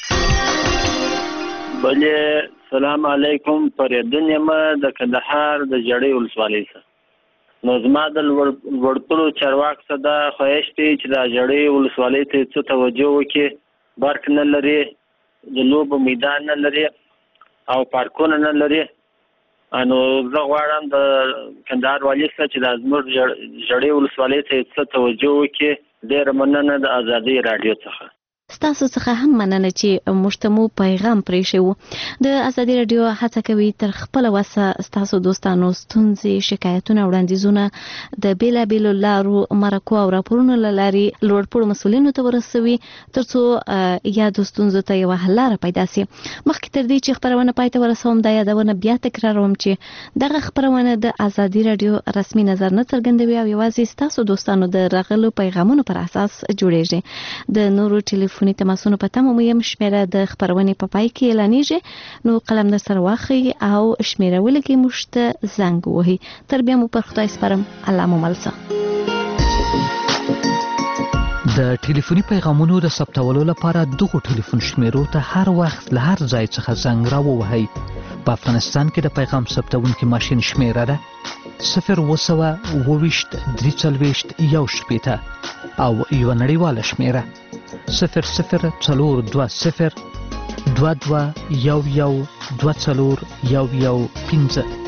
بله سلام علیکم. پریدن یم د کندهار د جړې ولسوالۍ څخه. نو زما د ورتلو چارواک څخه دا خواهش دی چې د جړې ولسوالۍ ته څه توجه وکړي. برق نه لري، د لوبو میدان نه لري او پارکونه نه لري. نو زه غواړم د کندهار والي څخه چې د زموږ جړې ولسوالۍ ته څه توجه وکړي. ډېره مننه د ازادۍ راډیو څخه. ستاسو څخه هم مننه چې مشتمو پیغام پرېښو. د ازادي رادیو هڅه کوي تر خپل وسه ستاسو دوستانو ستونزې، شکایتونه، وړاندیزونه د بیلابیلو لارو، مرکو او راپورونو له لارې لوړپوړو مسؤلینو ته ورسوي ترڅو یادو ستونزو ته یوه حل لاره پیدا سي. مخکې تر دې چې خپرونه پای ته ورسوم دا یادونه بیا تکراروم چې دغه خپرونه د ازادي رادیو رسمي نظر نه څرګندوي او یوازې ستاسو دوستانو د راغلو پیغامونو پر اساس جوړیږي. د نورو ټلیفوني تماسونو په تمه مو یم شمیره د خپرونې په پای کې اعلانیږي، نو قلم در سره واخلئ او شمیره ولګئ، موږ ته زنګ ووهئ. تر بیا مو پر خدای سپارم. الله مو مل شه. د ټلیفوني پیغامونو د ثبتولو لپاره دغو ټلیفون شمیرو ته هر وخت له هر ځای څخه زنګ راووهئ. په افغانستان کې د پیغام ثبتونکي ماشین شمیره ده 0202341 او یو نړیواله شمیره 00402211124115.